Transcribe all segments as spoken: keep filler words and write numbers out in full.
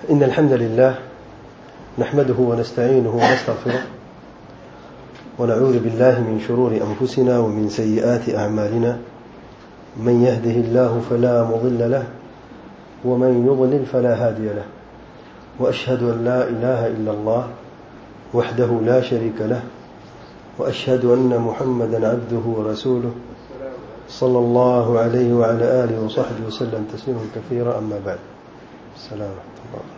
إن الحمد لله نحمده ونستعينه ونستغفره ونعوذ بالله من شرور أنفسنا ومن سيئات أعمالنا من يهده الله فلا مضل له ومن يضلل فلا هادي له وأشهد أن لا إله إلا الله وحده لا شريك له وأشهد أن محمدا عبده ورسوله صلى الله عليه وعلى آله وصحبه وسلم تسليما كثيرا أما بعد. السلام ورحمة الله وبركاته.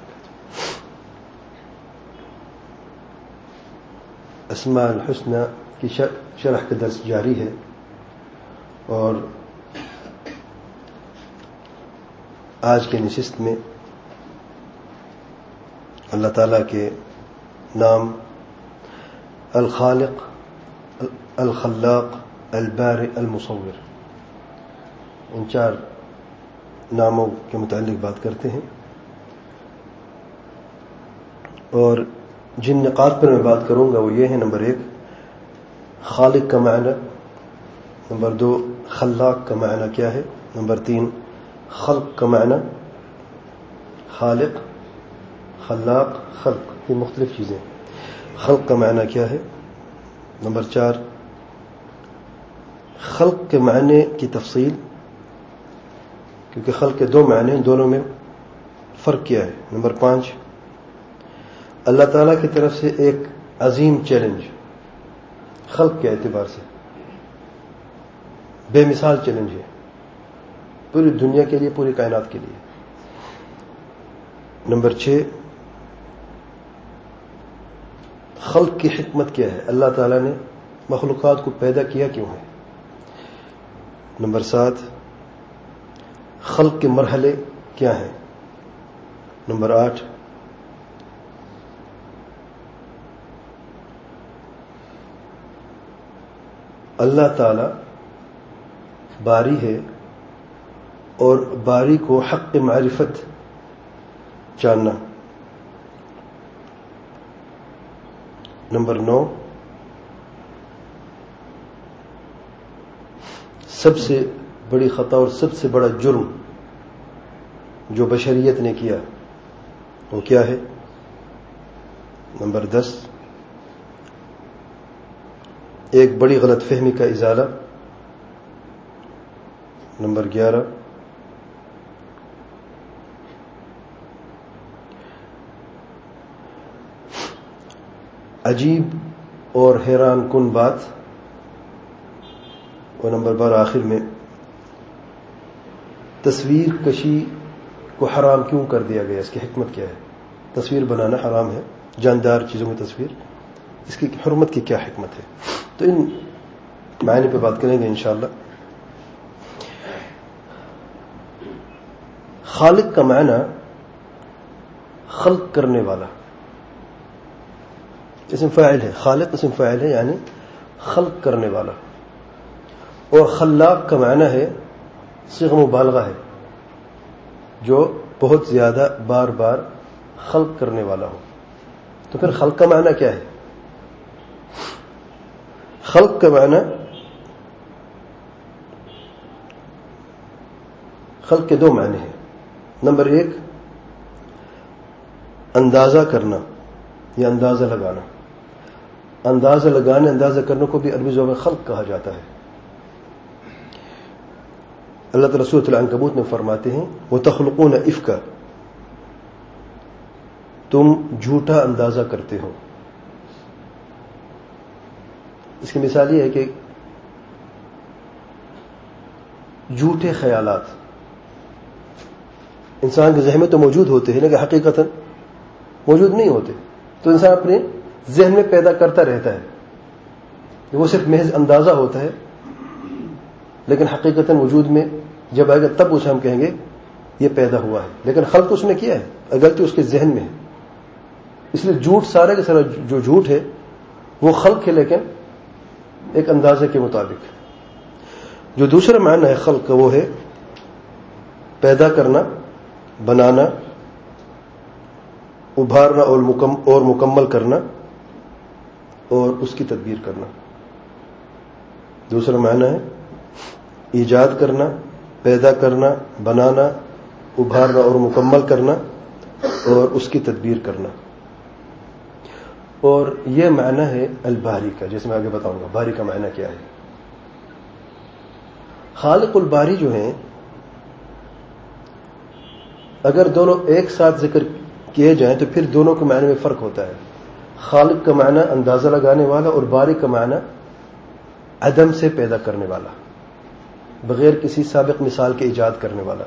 اسماء الحسنى کی شرح کا درس جاری ہے اور آج کے نشست میں اللہ تعالیٰ کے نام الخالق، الخلاق، البارئ، المصور، ان چار ناموں کے متعلق بات کرتے ہیں، اور جن نقاط پر میں بات کروں گا وہ یہ ہے: نمبر ایک خالق کا معنی، نمبر دو خلاق کا معنی کیا ہے، نمبر تین خلق کا معنی، خالق، خلاق، خلق، یہ مختلف چیزیں، خلق کا معنی کیا ہے، نمبر چار خلق کے معنی کی تفصیل، کیونکہ خلق کے دو معنی ہیں، دونوں میں فرق کیا ہے، نمبر پانچ اللہ تعالیٰ کی طرف سے ایک عظیم چیلنج خلق کے اعتبار سے، بے مثال چیلنج ہے پوری دنیا کے لیے، پوری کائنات کے لیے. نمبر چھ خلق کی حکمت کیا ہے، اللہ تعالیٰ نے مخلوقات کو پیدا کیا کیوں ہے. نمبر سات خلق کے مرحلے کیا ہیں. نمبر آٹھ اللہ تعالی باری ہے اور باری کو حق معرفت جاننا. نمبر نو سب سے بڑی خطا اور سب سے بڑا جرم جو بشریت نے کیا وہ کیا ہے. نمبر دس ایک بڑی غلط فہمی کا ازالہ. نمبر گیارہ عجیب اور حیران کن بات. اور نمبر بارہ آخر میں تصویر کشی کو حرام کیوں کر دیا گیا، اس کی حکمت کیا ہے. تصویر بنانا حرام ہے، جاندار چیزوں کی تصویر، اس کی حرمت کی کیا حکمت ہے. تو ان معنی پہ بات کریں گے انشاءاللہ. خالق کا معنی خلق کرنے والا، اسم فاعل ہے. خالق اسم فاعل ہے یعنی خلق کرنے والا. اور خلاق کا معنی ہے صیغہ مبالغہ ہے، جو بہت زیادہ بار بار خلق کرنے والا ہو. تو پھر خلق کا معنی کیا ہے؟ خلق کا معنی خلق کے دو معنی ہیں. نمبر ایک اندازہ کرنا یا اندازہ لگانا. اندازہ لگانے، اندازہ کرنے کو بھی عربی زبان میں خلق کہا جاتا ہے. اللہ تعالیٰ سورۃ العنکبوت میں فرماتے ہیں وَتَخْلُقُونَ إِفْكًا، تم جھوٹا اندازہ کرتے ہو. اس کی مثال یہ ہے کہ جھوٹے خیالات انسان کے ذہن میں تو موجود ہوتے ہیں لیکن حقیقتاً موجود نہیں ہوتے، تو انسان اپنے ذہن میں پیدا کرتا رہتا ہے. وہ صرف محض اندازہ ہوتا ہے لیکن حقیقتاً وجود میں جب آئے گا تب اسے ہم کہیں گے یہ پیدا ہوا ہے، لیکن خلق اس نے کیا ہے، غلطی اس کے ذہن میں ہے. اس لیے جھوٹ سارے کے سارا جو جھوٹ ہے وہ خلق ہے لیکن ایک اندازے کے مطابق. جو دوسرا معنی ہے خلق کا وہ ہے پیدا کرنا، بنانا، ابھارنا اور مکمل اور مکمل کرنا اور اس کی تدبیر کرنا. دوسرا معنی ہے ایجاد کرنا، پیدا کرنا، بنانا، ابھارنا اور مکمل کرنا اور اس کی تدبیر کرنا. اور یہ معنی ہے الباری کا، جیسے میں آگے بتاؤں گا باری کا معنی کیا ہے. خالق الباری جو ہیں، اگر دونوں ایک ساتھ ذکر کیے جائیں تو پھر دونوں کے معنی میں فرق ہوتا ہے. خالق کا معنی اندازہ لگانے والا، اور باری کا معنی عدم سے پیدا کرنے والا، بغیر کسی سابق مثال کے ایجاد کرنے والا.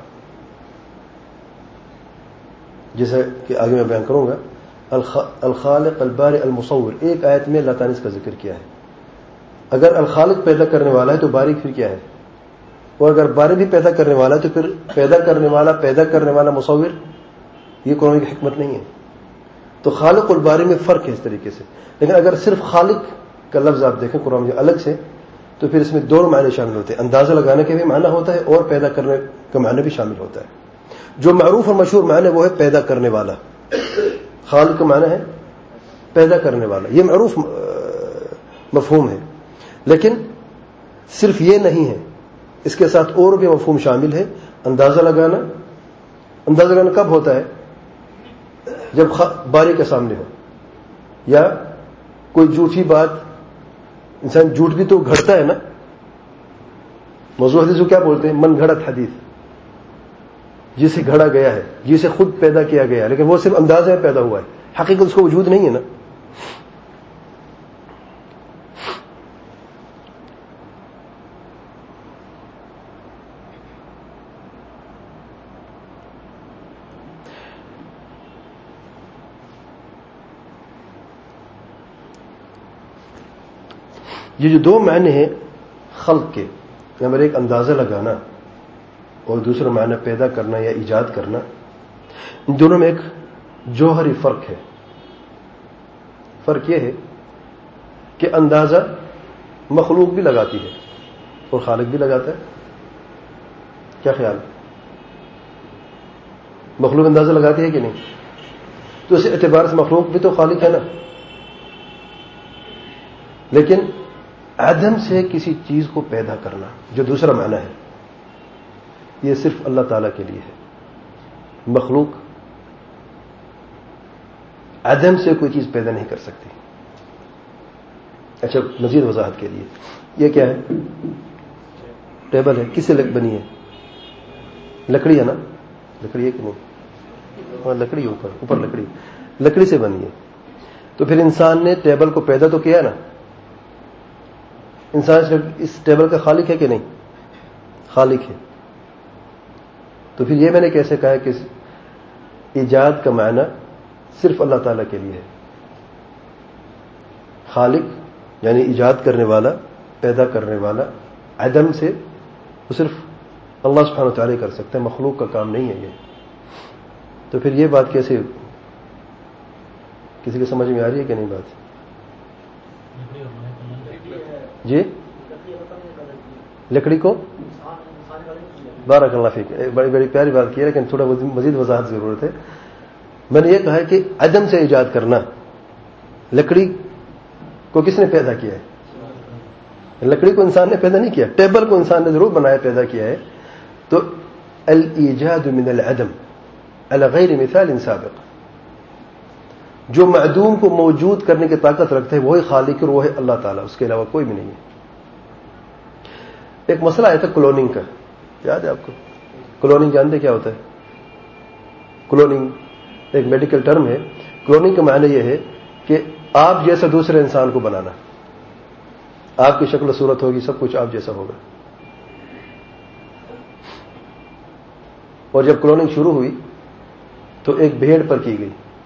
جیسے کہ آگے میں بیان کروں گا. الخالق الباری المصور، ایک آیت میں اللہ تعالیٰ نے اس کا ذکر کیا ہے. اگر الخالق پیدا کرنے والا ہے تو باری پھر کیا ہے؟ اور اگر باری بھی پیدا کرنے والا ہے تو پھر پیدا کرنے والا پیدا کرنے والا مصور، یہ قرآن کی حکمت نہیں ہے. تو خالق اور باری میں فرق ہے اس طریقے سے. لیکن اگر صرف خالق کا لفظ آپ دیکھیں قرآن میں الگ سے، تو پھر اس میں دونوں معنی شامل ہوتے ہیں. اندازہ لگانے کے بھی معنی ہوتا ہے اور پیدا کرنے کا معنی بھی شامل ہوتا ہے. جو معروف اور مشہور معنی وہ ہے پیدا کرنے والا. خالق کا معنی ہے پیدا کرنے والا، یہ معروف مفہوم ہے. لیکن صرف یہ نہیں ہے، اس کے ساتھ اور بھی مفہوم شامل ہے. اندازہ لگانا، اندازہ لگانا کب ہوتا ہے؟ جب باری کے سامنے ہو، یا کوئی جھوٹی بات. انسان جھوٹ بھی تو گھڑتا ہے نا. موضوع حدیث کو کیا بولتے ہیں؟ من گھڑت حدیث، جسے گھڑا گیا ہے، جسے خود پیدا کیا گیا ہے، لیکن وہ صرف انداز میں پیدا ہوا ہے، حقیقت اس کو وجود نہیں ہے نا. یہ جو دو معنی ہیں خلق کے، نمبر ایک اندازہ لگانا اور دوسرا معنی پیدا کرنا یا ایجاد کرنا، ان دونوں میں ایک جوہری فرق ہے. فرق یہ ہے کہ اندازہ مخلوق بھی لگاتی ہے اور خالق بھی لگاتا ہے. کیا خیال ہے؟ مخلوق اندازہ لگاتی ہے کہ نہیں؟ تو اس اعتبار سے مخلوق بھی تو خالق ہے نا. لیکن عدم سے کسی چیز کو پیدا کرنا جو دوسرا معنی ہے، یہ صرف اللہ تعالیٰ کے لیے ہے. مخلوق عدم سے کوئی چیز پیدا نہیں کر سکتی. اچھا، مزید وضاحت کے لیے، یہ کیا ہے؟ ٹیبل ہے. کس سے بنی ہے؟ لکڑی ہے نا. لکڑی ہے کہ نہیں؟ ہاں لکڑی، اوپر اوپر لکڑی لکڑی سے بنی ہے. تو پھر انسان نے ٹیبل کو پیدا تو کیا نا. انسان اس ٹیبل کا خالق ہے کہ نہیں؟ خالق ہے. تو پھر یہ میں نے کیسے کہا کہ ایجاد کا معنی صرف اللہ تعالیٰ کے لیے ہے. خالق یعنی ایجاد کرنے والا، پیدا کرنے والا عدم سے، وہ صرف اللہ سبحانہ و تعالیٰ کر سکتا ہے، مخلوق کا کام نہیں ہے یہ. تو پھر یہ بات کیسے کسی کے سمجھ میں آ رہی ہے کہ نہیں بات؟ جی، لکڑی کو بارک اللہ فیک، بڑی بڑی پیاری بات کی ہے، لیکن تھوڑا مزید وضاحت ضرورت ہے. میں نے یہ کہا کہ عدم سے ایجاد کرنا. لکڑی کو کس نے پیدا کیا ہے؟ لکڑی کو انسان نے پیدا نہیں کیا. ٹیبل کو انسان نے ضرور بنایا، پیدا کیا ہے. تو الایجاد من العدم علی غیر مثال سابق، جو معدوم کو موجود کرنے کی طاقت رکھتا ہے وہی خالق اور وہ ہے اللہ تعالیٰ، اس کے علاوہ کوئی بھی نہیں ہے. ایک مسئلہ آیا تھا کلوننگ کا، یاد ہے آپ کو؟ کلوننگ جانتے کیا ہوتا ہے؟ کلوننگ ایک میڈیکل ٹرم ہے. کلوننگ کا معنی یہ ہے کہ آپ جیسا دوسرے انسان کو بنانا. آپ کی شکل و صورت ہوگی، سب کچھ آپ جیسا ہوگا. اور جب کلوننگ شروع ہوئی تو ایک بھیڑ پر کی گئی،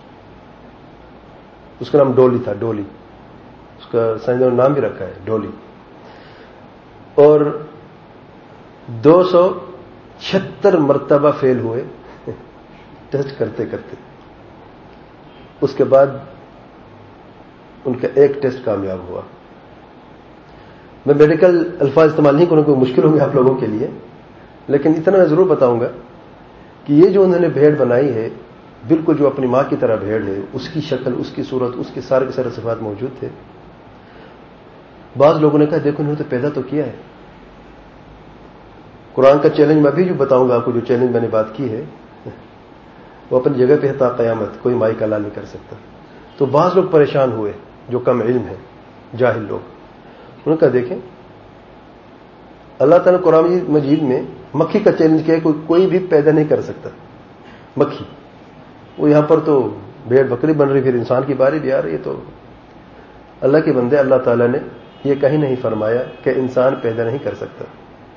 اس کا نام ڈولی تھا. ڈولی اس کا سائنسدانوں نے نام بھی رکھا ہے، ڈولی. اور دو سو چھہتر مرتبہ فیل ہوئے ٹیسٹ کرتے کرتے. اس کے بعد ان کا ایک ٹیسٹ کامیاب ہوا. میں میڈیکل الفاظ استعمال نہیں کروں کوئی مشکل ہوں گے آپ لوگوں کے لیے، لیکن اتنا میں ضرور بتاؤں گا کہ یہ جو انہوں نے بھیڑ بنائی ہے، بالکل جو اپنی ماں کی طرح بھیڑ ہے، اس کی شکل، اس کی صورت، اس کے سارے کے سارے صفات موجود تھے. بعض لوگوں نے کہا دیکھو انہوں نے تو پیدا تو کیا ہے. قرآن کا چیلنج میں بھی جو بتاؤں گا آپ کو، جو چیلنج میں نے بات کی ہے، وہ اپنی جگہ پہ ہے تا قیامت، کوئی مائی کا لا نہیں کر سکتا. تو بعض لوگ پریشان ہوئے جو کم علم ہیں، جاہل لوگ. انہوں نے کہا دیکھیں اللہ تعالیٰ قرآن مجید میں مکھی کا چیلنج کیا ہے، کوئی کوئی بھی پیدا نہیں کر سکتا مکھی. وہ یہاں پر تو بھیڑ بکری بن رہی، پھر انسان کی باری بھی آ رہی ہے. تو اللہ کے بندے، اللہ تعالیٰ نے یہ کہیں نہیں فرمایا کہ انسان پیدا نہیں کر سکتا.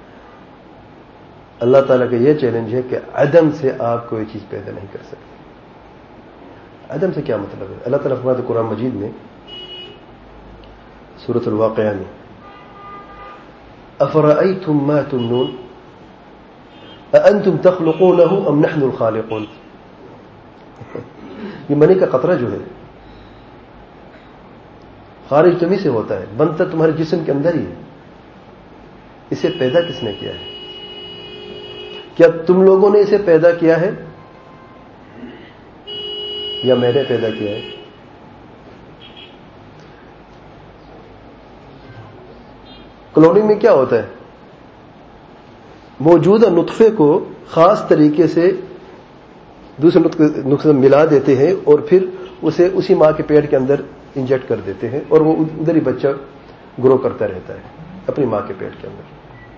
اللہ تعالیٰ کا یہ چیلنج ہے کہ عدم سے آپ کوئی چیز پیدا نہیں کر سکتے. عدم سے کیا مطلب ہے؟ اللہ تعالیٰ فرماتے قرآن مجید میں سورۃ الواقعہ میں افرأیتم ما تمنون اانتم تخلقونہ ام نحن الخالقون. یہ منی کا قطرہ جو ہے خارج تمہیں سے ہوتا ہے، بنتا تمہارے جسم کے اندر ہی ہے. اسے پیدا کس نے کیا ہے؟ کیا تم لوگوں نے اسے پیدا کیا ہے یا میں نے پیدا کیا ہے؟ کلوننگ میں کیا ہوتا ہے؟ موجودہ نطفے کو خاص طریقے سے دوسرے نطفے ملا دیتے ہیں اور پھر اسے اسی ماں کے پیٹ کے اندر انجیکٹ کر دیتے ہیں اور وہ ادھر ہی بچہ گرو کرتا رہتا ہے اپنی ماں کے پیٹ کے اندر.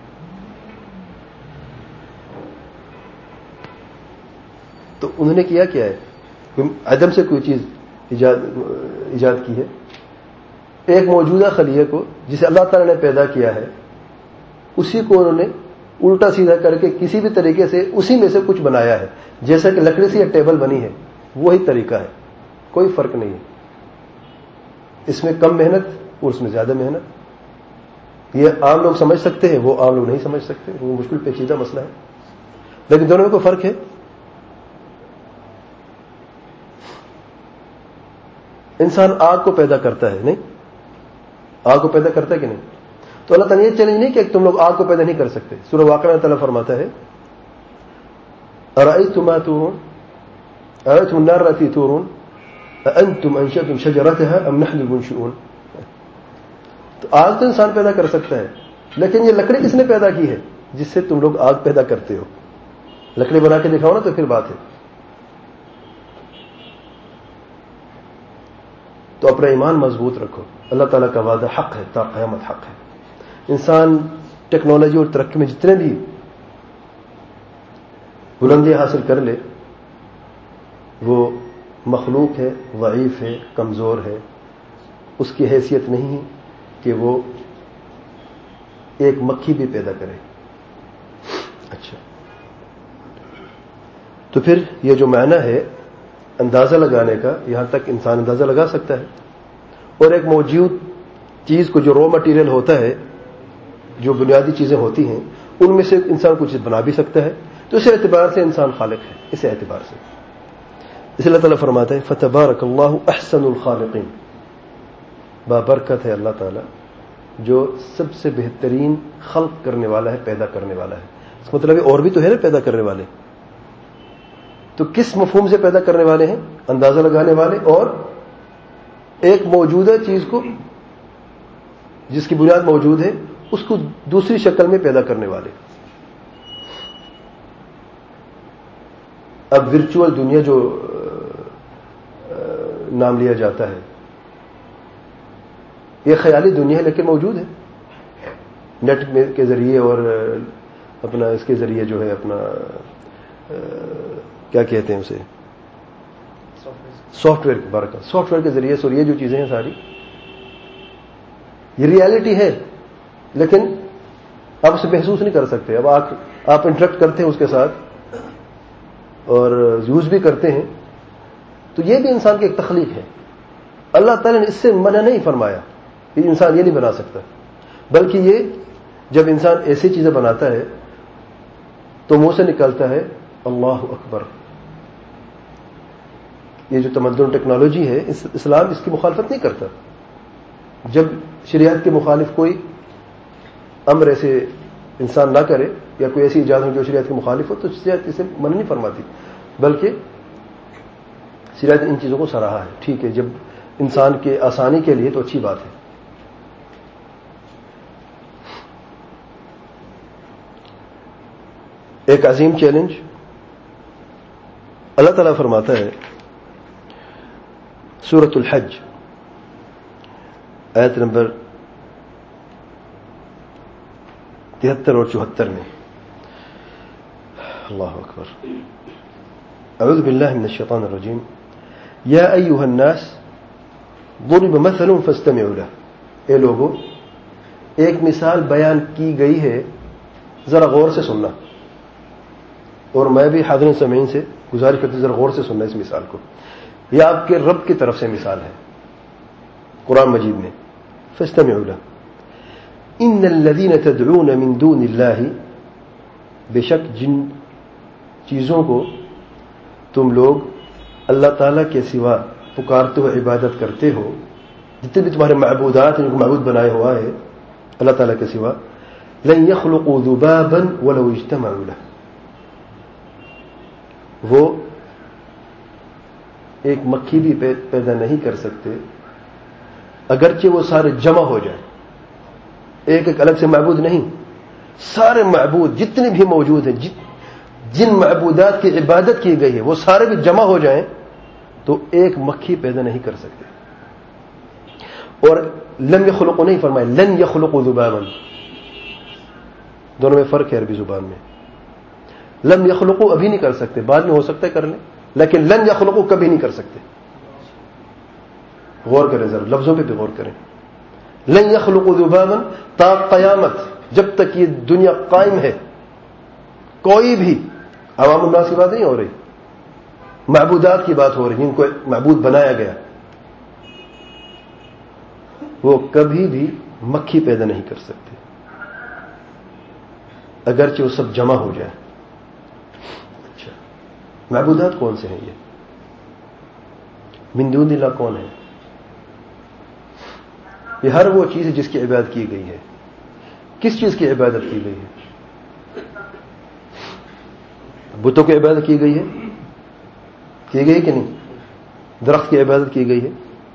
تو انہوں نے کیا کیا ہے؟ عدم سے کوئی چیز ایجاد ایجاد کی ہے. ایک موجودہ خلیے کو جسے اللہ تعالیٰ نے پیدا کیا ہے اسی کو انہوں نے الٹا سیدھا کر کے کسی بھی طریقے سے اسی میں سے کچھ بنایا ہے. جیسا کہ لکڑی سے یہ ٹیبل بنی ہے وہی طریقہ ہے، کوئی فرق نہیں ہے. اس میں کم محنت اور اس میں زیادہ محنت. یہ عام لوگ سمجھ سکتے ہیں، وہ عام لوگ نہیں سمجھ سکتے، وہ مشکل پیچیدہ مسئلہ ہے. لیکن دونوں میں کوئی فرق ہے. انسان آگ کو پیدا کرتا ہے نہیں؟ آگ کو پیدا کرتا ہے کہ نہیں؟ تو اللہ تعالیٰ یہ چیلنج نہیں کہ تم لوگ آگ کو پیدا نہیں کر سکتے. سورہ واقعہ میں تعالیٰ فرماتا ہے ارأیتم ما تورون ارأیتم النار التي تورون اانتم انشأتم شجرتها ام نحن المنشئون. تو آگ تو انسان پیدا کر سکتا ہے، لیکن یہ لکڑی کس نے پیدا کی ہے جس سے تم لوگ آگ پیدا کرتے ہو؟ لکڑی بنا کے دکھاؤ نا تو پھر بات ہے. تو اپنا ایمان مضبوط رکھو. اللہ تعالیٰ کا وعدہ حق ہے، تا قیامت حق ہے. انسان ٹیکنالوجی اور ترقی میں جتنے بھی بلندی حاصل کر لے وہ مخلوق ہے، ضعیف ہے، کمزور ہے. اس کی حیثیت نہیں ہے کہ وہ ایک مکھی بھی پیدا کرے. اچھا، تو پھر یہ جو معنی ہے اندازہ لگانے کا، یہاں تک انسان اندازہ لگا سکتا ہے. اور ایک موجود چیز کو جو رو مٹیریل ہوتا ہے، جو بنیادی چیزیں ہوتی ہیں، ان میں سے انسان کچھ بنا بھی سکتا ہے. تو اس اعتبار سے انسان خالق ہے. اس اعتبار سے اس لیے اللہ تعالیٰ فرماتا ہے فتبارک اللہ احسن الخالقین. بابرکت ہے اللہ تعالیٰ جو سب سے بہترین خلق کرنے والا ہے، پیدا کرنے والا ہے. اس کا مطلب ہے اور بھی تو ہے نا پیدا کرنے والے. تو کس مفہوم سے پیدا کرنے والے ہیں؟ اندازہ لگانے والے اور ایک موجودہ چیز کو جس کی بنیاد موجود ہے اس کو دوسری شکل میں پیدا کرنے والے. اب ورچوئل دنیا جو نام لیا جاتا ہے یہ خیالی دنیا ہے لیکن موجود ہے. نیٹ کے ذریعے اور اپنا اس کے ذریعے جو ہے اپنا کیا کہتے ہیں اسے، سافٹ ویئر کی برکت، سافٹ ویئر کے ذریعے سے. اور یہ جو چیزیں ہیں ساری یہ ریالٹی ہے لیکن آپ اسے محسوس نہیں کر سکتے. اب آپ آپ انٹریکٹ کرتے ہیں اس کے ساتھ اور یوز بھی کرتے ہیں تو یہ بھی انسان کی ایک تخلیق ہے. اللہ تعالیٰ نے اس سے منع نہیں فرمایا کہ انسان یہ نہیں بنا سکتا، بلکہ یہ جب انسان ایسی چیزیں بناتا ہے تو منہ سے نکلتا ہے اللہ اکبر. یہ جو تمدن ٹیکنالوجی ہے اسلام اس کی مخالفت نہیں کرتا. جب شریعت کے مخالف کوئی امر ایسے انسان نہ کرے یا کوئی ایسی ایجاد ہو جو شریعت کے مخالف ہو تو شریعت اسے منع نہیں فرماتی، بلکہ شریعت ان چیزوں کو سراہا ہے. ٹھیک ہے، جب انسان کے آسانی کے لیے تو اچھی بات ہے. ایک عظیم چیلنج اللہ تعالیٰ فرماتا ہے سورۃ الحج آیت نمبر تہتر اور چوہتر میں، اللہ اکبر، اعوذ باللہ من الشیطان الرجیم، یا ایھا الناس ضرب مثل فاستمعوا له، اے لوگو ایک مثال بیان کی گئی ہے، ذرا غور سے سننا، اور میں بھی حاضرین سامعین سے گزارش کرتی ہوں ذرا غور سے سننا اس مثال کو، یہ آپ کے رب کی طرف سے مثال ہے قرآن مجید میں، فاستمعوا له، ان الذين تدعون من دون اللہ، بے شک جن چیزوں کو تم لوگ اللہ تعالیٰ کے سوا پکارتے ہو، عبادت کرتے ہو، جتنے بھی تمہارے معبودات ہیں، جن کو معبود بنایا ہوا ہے اللہ تعالیٰ کے سوا، لن يخلقوا ذبابا ولو اجتمعوا له، وہ ایک مکھی بھی پیدا نہیں کر سکتے اگرچہ وہ سارے جمع ہو جائیں، ایک ایک الگ سے معبود نہیں، سارے معبود جتنے بھی موجود ہیں، جن معبودات کی عبادت کی گئی ہے وہ سارے بھی جمع ہو جائیں تو ایک مکھی پیدا نہیں کر سکتے۔ اور لم یخلقوا نہیں فرمائے، لن یخلقوا ذبابا، دونوں میں فرق ہے عربی زبان میں، لم یخلقوا ابھی نہیں کر سکتے، بعد میں ہو سکتا ہے کر لیں، لیکن لن یخلقوا کبھی نہیں کر سکتے۔ غور کریں ذرا، لفظوں پہ بھی غور کریں، لن یخلقوا ذبابا، تا قیامت، جب تک یہ دنیا قائم ہے کوئی بھی، عوام الناس کی بات نہیں ہو رہی، معبودات کی بات ہو رہی، جن کو معبود بنایا گیا، وہ کبھی بھی مکھی پیدا نہیں کر سکتے اگرچہ وہ سب جمع ہو جائے۔ اچھا، معبودات کون سے ہیں یہ؟ من دون اللہ کون ہے؟ یہ ہر وہ چیز ہے جس کی عبادت کی گئی ہے۔ کس چیز کی عبادت کی گئی ہے؟ بتوں کی عبادت کی گئی ہے، کی گئی کہ نہیں؟ درخت کی عبادت کی گئی ہے،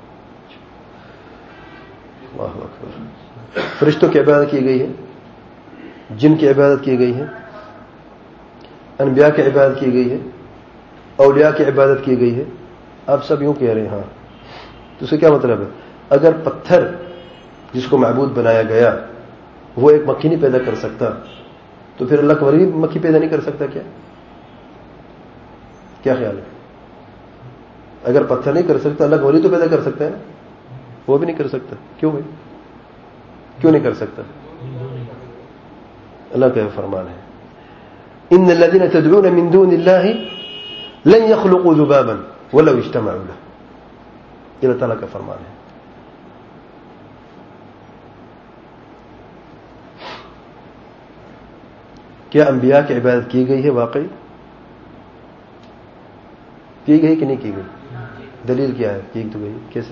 اللہ اکبر، فرشتوں کی عبادت کی گئی ہے، جن کی عبادت کی گئی ہے، انبیاء کی عبادت کی گئی ہے، اولیاء کی عبادت کی گئی ہے۔ آپ سب یوں کہہ رہے ہیں ہاں، تو اس کا کیا مطلب ہے؟ اگر پتھر جس کو معبود بنایا گیا وہ ایک مکھی نہیں پیدا کر سکتا تو پھر اللہ کا ولی بھی مکھی پیدا نہیں کر سکتا کیا؟ کیا خیال ہے؟ اگر پتھر نہیں کر سکتا اللہ کا ولی تو پیدا کر سکتا ہے نا، وہ بھی نہیں کر سکتا، کیوں بھائی؟ کیوں نہیں کر سکتا؟ اللہ کا فرمان ہے، ان الذين تدعون من دون اللہ لن يخلقوا ذبابا ولو اجتمعوا له، یہ اللہ تعالیٰ کا فرمان ہے۔ کیا انبیاء کی عبادت کی گئی ہے؟ واقعی کی گئی کہ نہیں کی گئی؟ دلیل کیا ہے؟ کی تو گئی، کیسے؟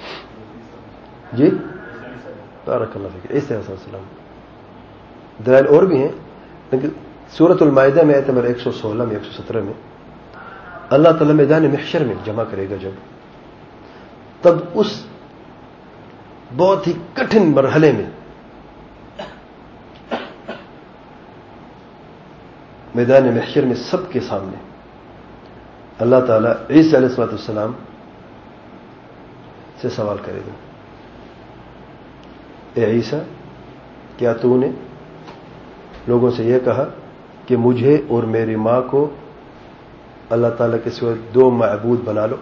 جی بارک اللہ فیک، عیسی علیہ السلام، دلائل اور بھی ہیں، لیکن سورۃ المائدہ میں آیت نمبر ایک سو سولہ میں ایک سو سترہ میں اللہ تعالیٰ میدان محشر میں جمع کرے گا جب، تب اس بہت ہی کٹھن مرحلے میں میدان محشر میں سب کے سامنے اللہ تعالیٰ عیسی علیہ السلام سے سوال کرے گا، اے عیسیٰ، کیا تو نے لوگوں سے یہ کہا کہ مجھے اور میری ماں کو اللہ تعالیٰ کے سوا دو معبود بنا لو؟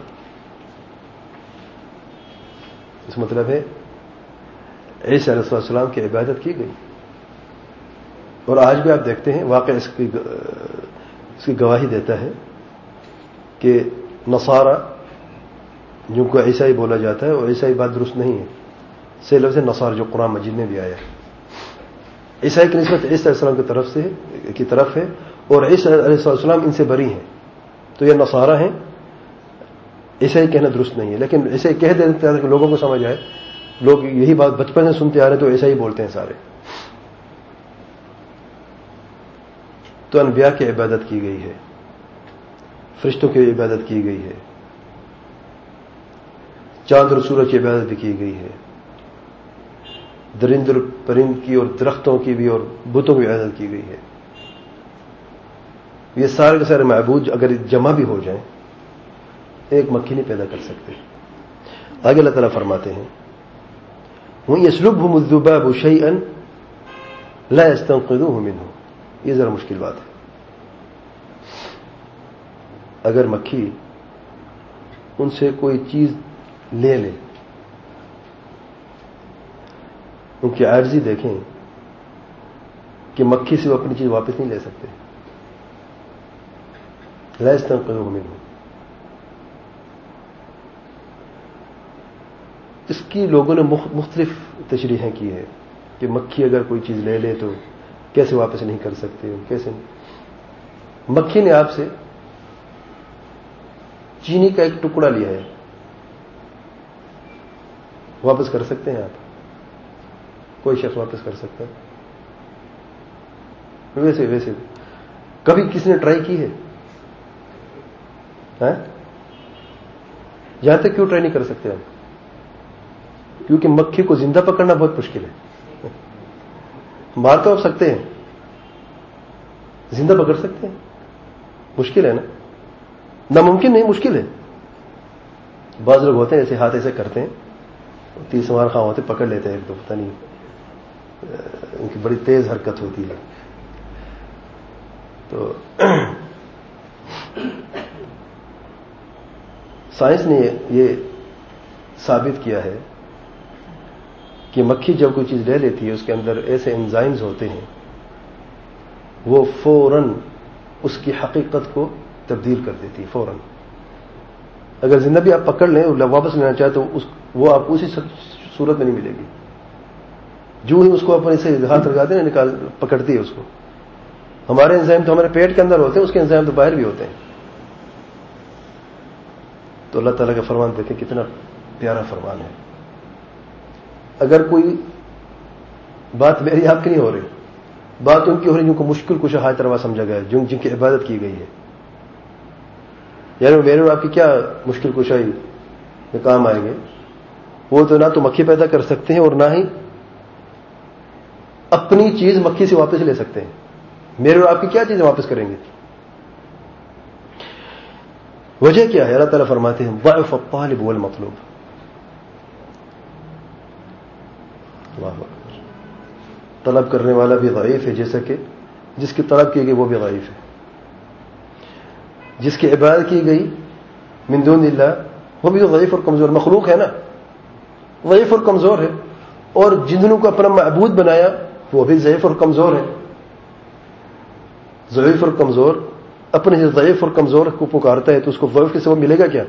اس مطلب ہے عیسی علیہ السلام کی عبادت کی گئی، اور آج بھی آپ دیکھتے ہیں واقع اس کی اس کی گواہی دیتا ہے کہ نصارہ جن کو عیسائی بولا جاتا ہے، اور عیسائی بات درست نہیں ہے، سے لفظ نصار جو قرآن مجید میں بھی آیا ہے، عیسائی کی نسبت عیسی علیہ السلام کی طرف سے کی طرف ہے، اور عیسی علیہ السلام ان سے بری ہیں، تو یہ نصارہ ہیں، عیسائی کہنا درست نہیں ہے، لیکن عیسائی کہہ دیتے ہیں کہ لوگوں کو سمجھ آئے، لوگ یہی بات بچپن سے سنتے آ رہے ہیں تو عیسائی بولتے ہیں سارے۔ تو انبیاء کی عبادت کی گئی ہے، فرشتوں کی عبادت کی گئی ہے، چاند اور سورج کی عبادت بھی کی گئی ہے، درند اور پرند کی اور درختوں کی بھی اور بتوں کی عبادت کی گئی ہے۔ یہ سارے کے سارے معبود اگر جمع بھی ہو جائیں ایک مکھی نہیں پیدا کر سکتے. آگے اللہ تعالیٰ فرماتے ہیں وَإِنْ يَسْلُبْهُمُ الذُّبَابُ شَيْئًا لَا يَسْتَنْقِذُوهُ مِنْهُ. یہ ذرا مشکل بات ہے. اگر مکھی ان سے کوئی چیز لے لے، ان کی عاجزی دیکھیں کہ مکھی سے وہ اپنی چیز واپس نہیں لے سکتے. لا يستنقذوه منه. اس کی لوگوں نے مختلف تشریحیں کی ہے کہ مکھی اگر کوئی چیز لے لے تو کیسے واپس نہیں کر سکتے. کیسے مکھی نے آپ سے چینی کا ایک ٹکڑا لیا ہے، واپس کر سکتے ہیں آپ؟ کوئی شخص واپس کر سکتا ہے؟ ویسے ویسے کبھی کسی نے ٹرائی کی ہے؟ یہاں تک کیوں ٹرائی نہیں کر سکتے آپ؟ کیونکہ مکھی کو زندہ پکڑنا بہت مشکل ہے. مار تو آپ سکتے ہیں، زندہ پکڑ سکتے ہیں؟ مشکل ہے نا. ناممکن نہیں، مشکل ہے. بعض لوگ ہوتے ہیں ایسے ہاتھ ایسے کرتے ہیں، تیس مار خواہ ہوتے پکڑ لیتے ہیں ایک دو، پتہ نہیں ان کی بڑی تیز حرکت ہوتی ہے. تو سائنس نے یہ ثابت کیا ہے کہ مکھی جب کوئی چیز لے لیتی ہے اس کے اندر ایسے انزائمز ہوتے ہیں وہ فوراً اس کی حقیقت کو تبدیل کر دیتی ہے. فوراً اگر زندہ بھی آپ پکڑ لیں اور واپس لینا چاہے تو اس وہ آپ اسی صورت میں نہیں ملے گی. جو ہی اس کو اپنے سے ہاتھ لگاتے ہیں نکال پکڑتی ہے اس کو. ہمارے انزائم تو ہمارے پیٹ کے اندر ہوتے ہیں، اس کے انزائم تو باہر بھی ہوتے ہیں. تو اللہ تعالیٰ کا فرمان دیکھیں کتنا پیارا فرمان ہے. اگر کوئی بات میری آپ کی نہیں ہو رہی، بات ان کی ہو رہی جن کو مشکل کشا ہاتھ روا سمجھا گیا ہے، جن جن کی عبادت کی گئی ہے. یعنی میرے اور آپ کی کیا مشکل کشائی میں کام آئیں گے؟ وہ تو نہ تو مکھی پیدا کر سکتے ہیں اور نہ ہی اپنی چیز مکھی سے واپس لے سکتے ہیں. میرے اور آپ کی کیا چیزیں واپس کریں گے؟ وجہ کیا ہے؟ اللہ تعالیٰ فرماتے ہیں ضعف الطالب والمطلوب. طلب کرنے والا بھی ضعیف ہے، جیسا کہ جس کی طلب کی گئی وہ بھی ضعیف ہے. جس کی عبادت کی گئی من دون اللہ وہ بھی ضعیف اور کمزور مخلوق ہے نا، ضعیف اور کمزور ہے. اور جنہوں کو اپنا معبود بنایا وہ بھی ضعیف اور کمزور ہے. ضعیف اور کمزور اپنے سے ضعیف اور کمزور کو پکارتا ہے تو اس کو ضعف کے سبب ملے گا کیا؟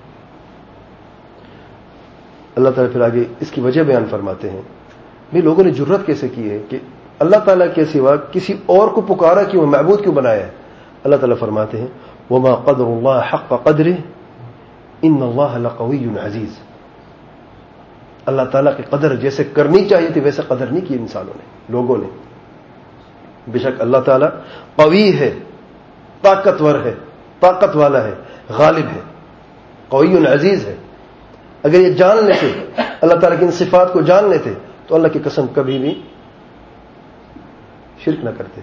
اللہ تعالیٰ پھر آگے اس کی وجہ بیان فرماتے ہیں بھی لوگوں نے جرت کیسے کی ہے کہ اللہ تعالیٰ کے سوا کسی اور کو پکارا کیوں، معبود کیوں بنایا ہے؟ اللہ تعالیٰ فرماتے ہیں وما قدر اللہ حق قدرہ ان اللہ لقوی عزیز. اللہ تعالیٰ کی قدر جیسے کرنی چاہیے تھی ویسے قدر نہیں کی انسانوں نے، لوگوں نے. بے شک اللہ تعالیٰ قوی ہے، طاقتور ہے، طاقت والا ہے، غالب ہے، قوی عزیز ہے. اگر یہ جان لیتے اللہ تعالیٰ کی ان صفات کو جان لیتے تو اللہ کی قسم کبھی بھی شرک نہ کرتے.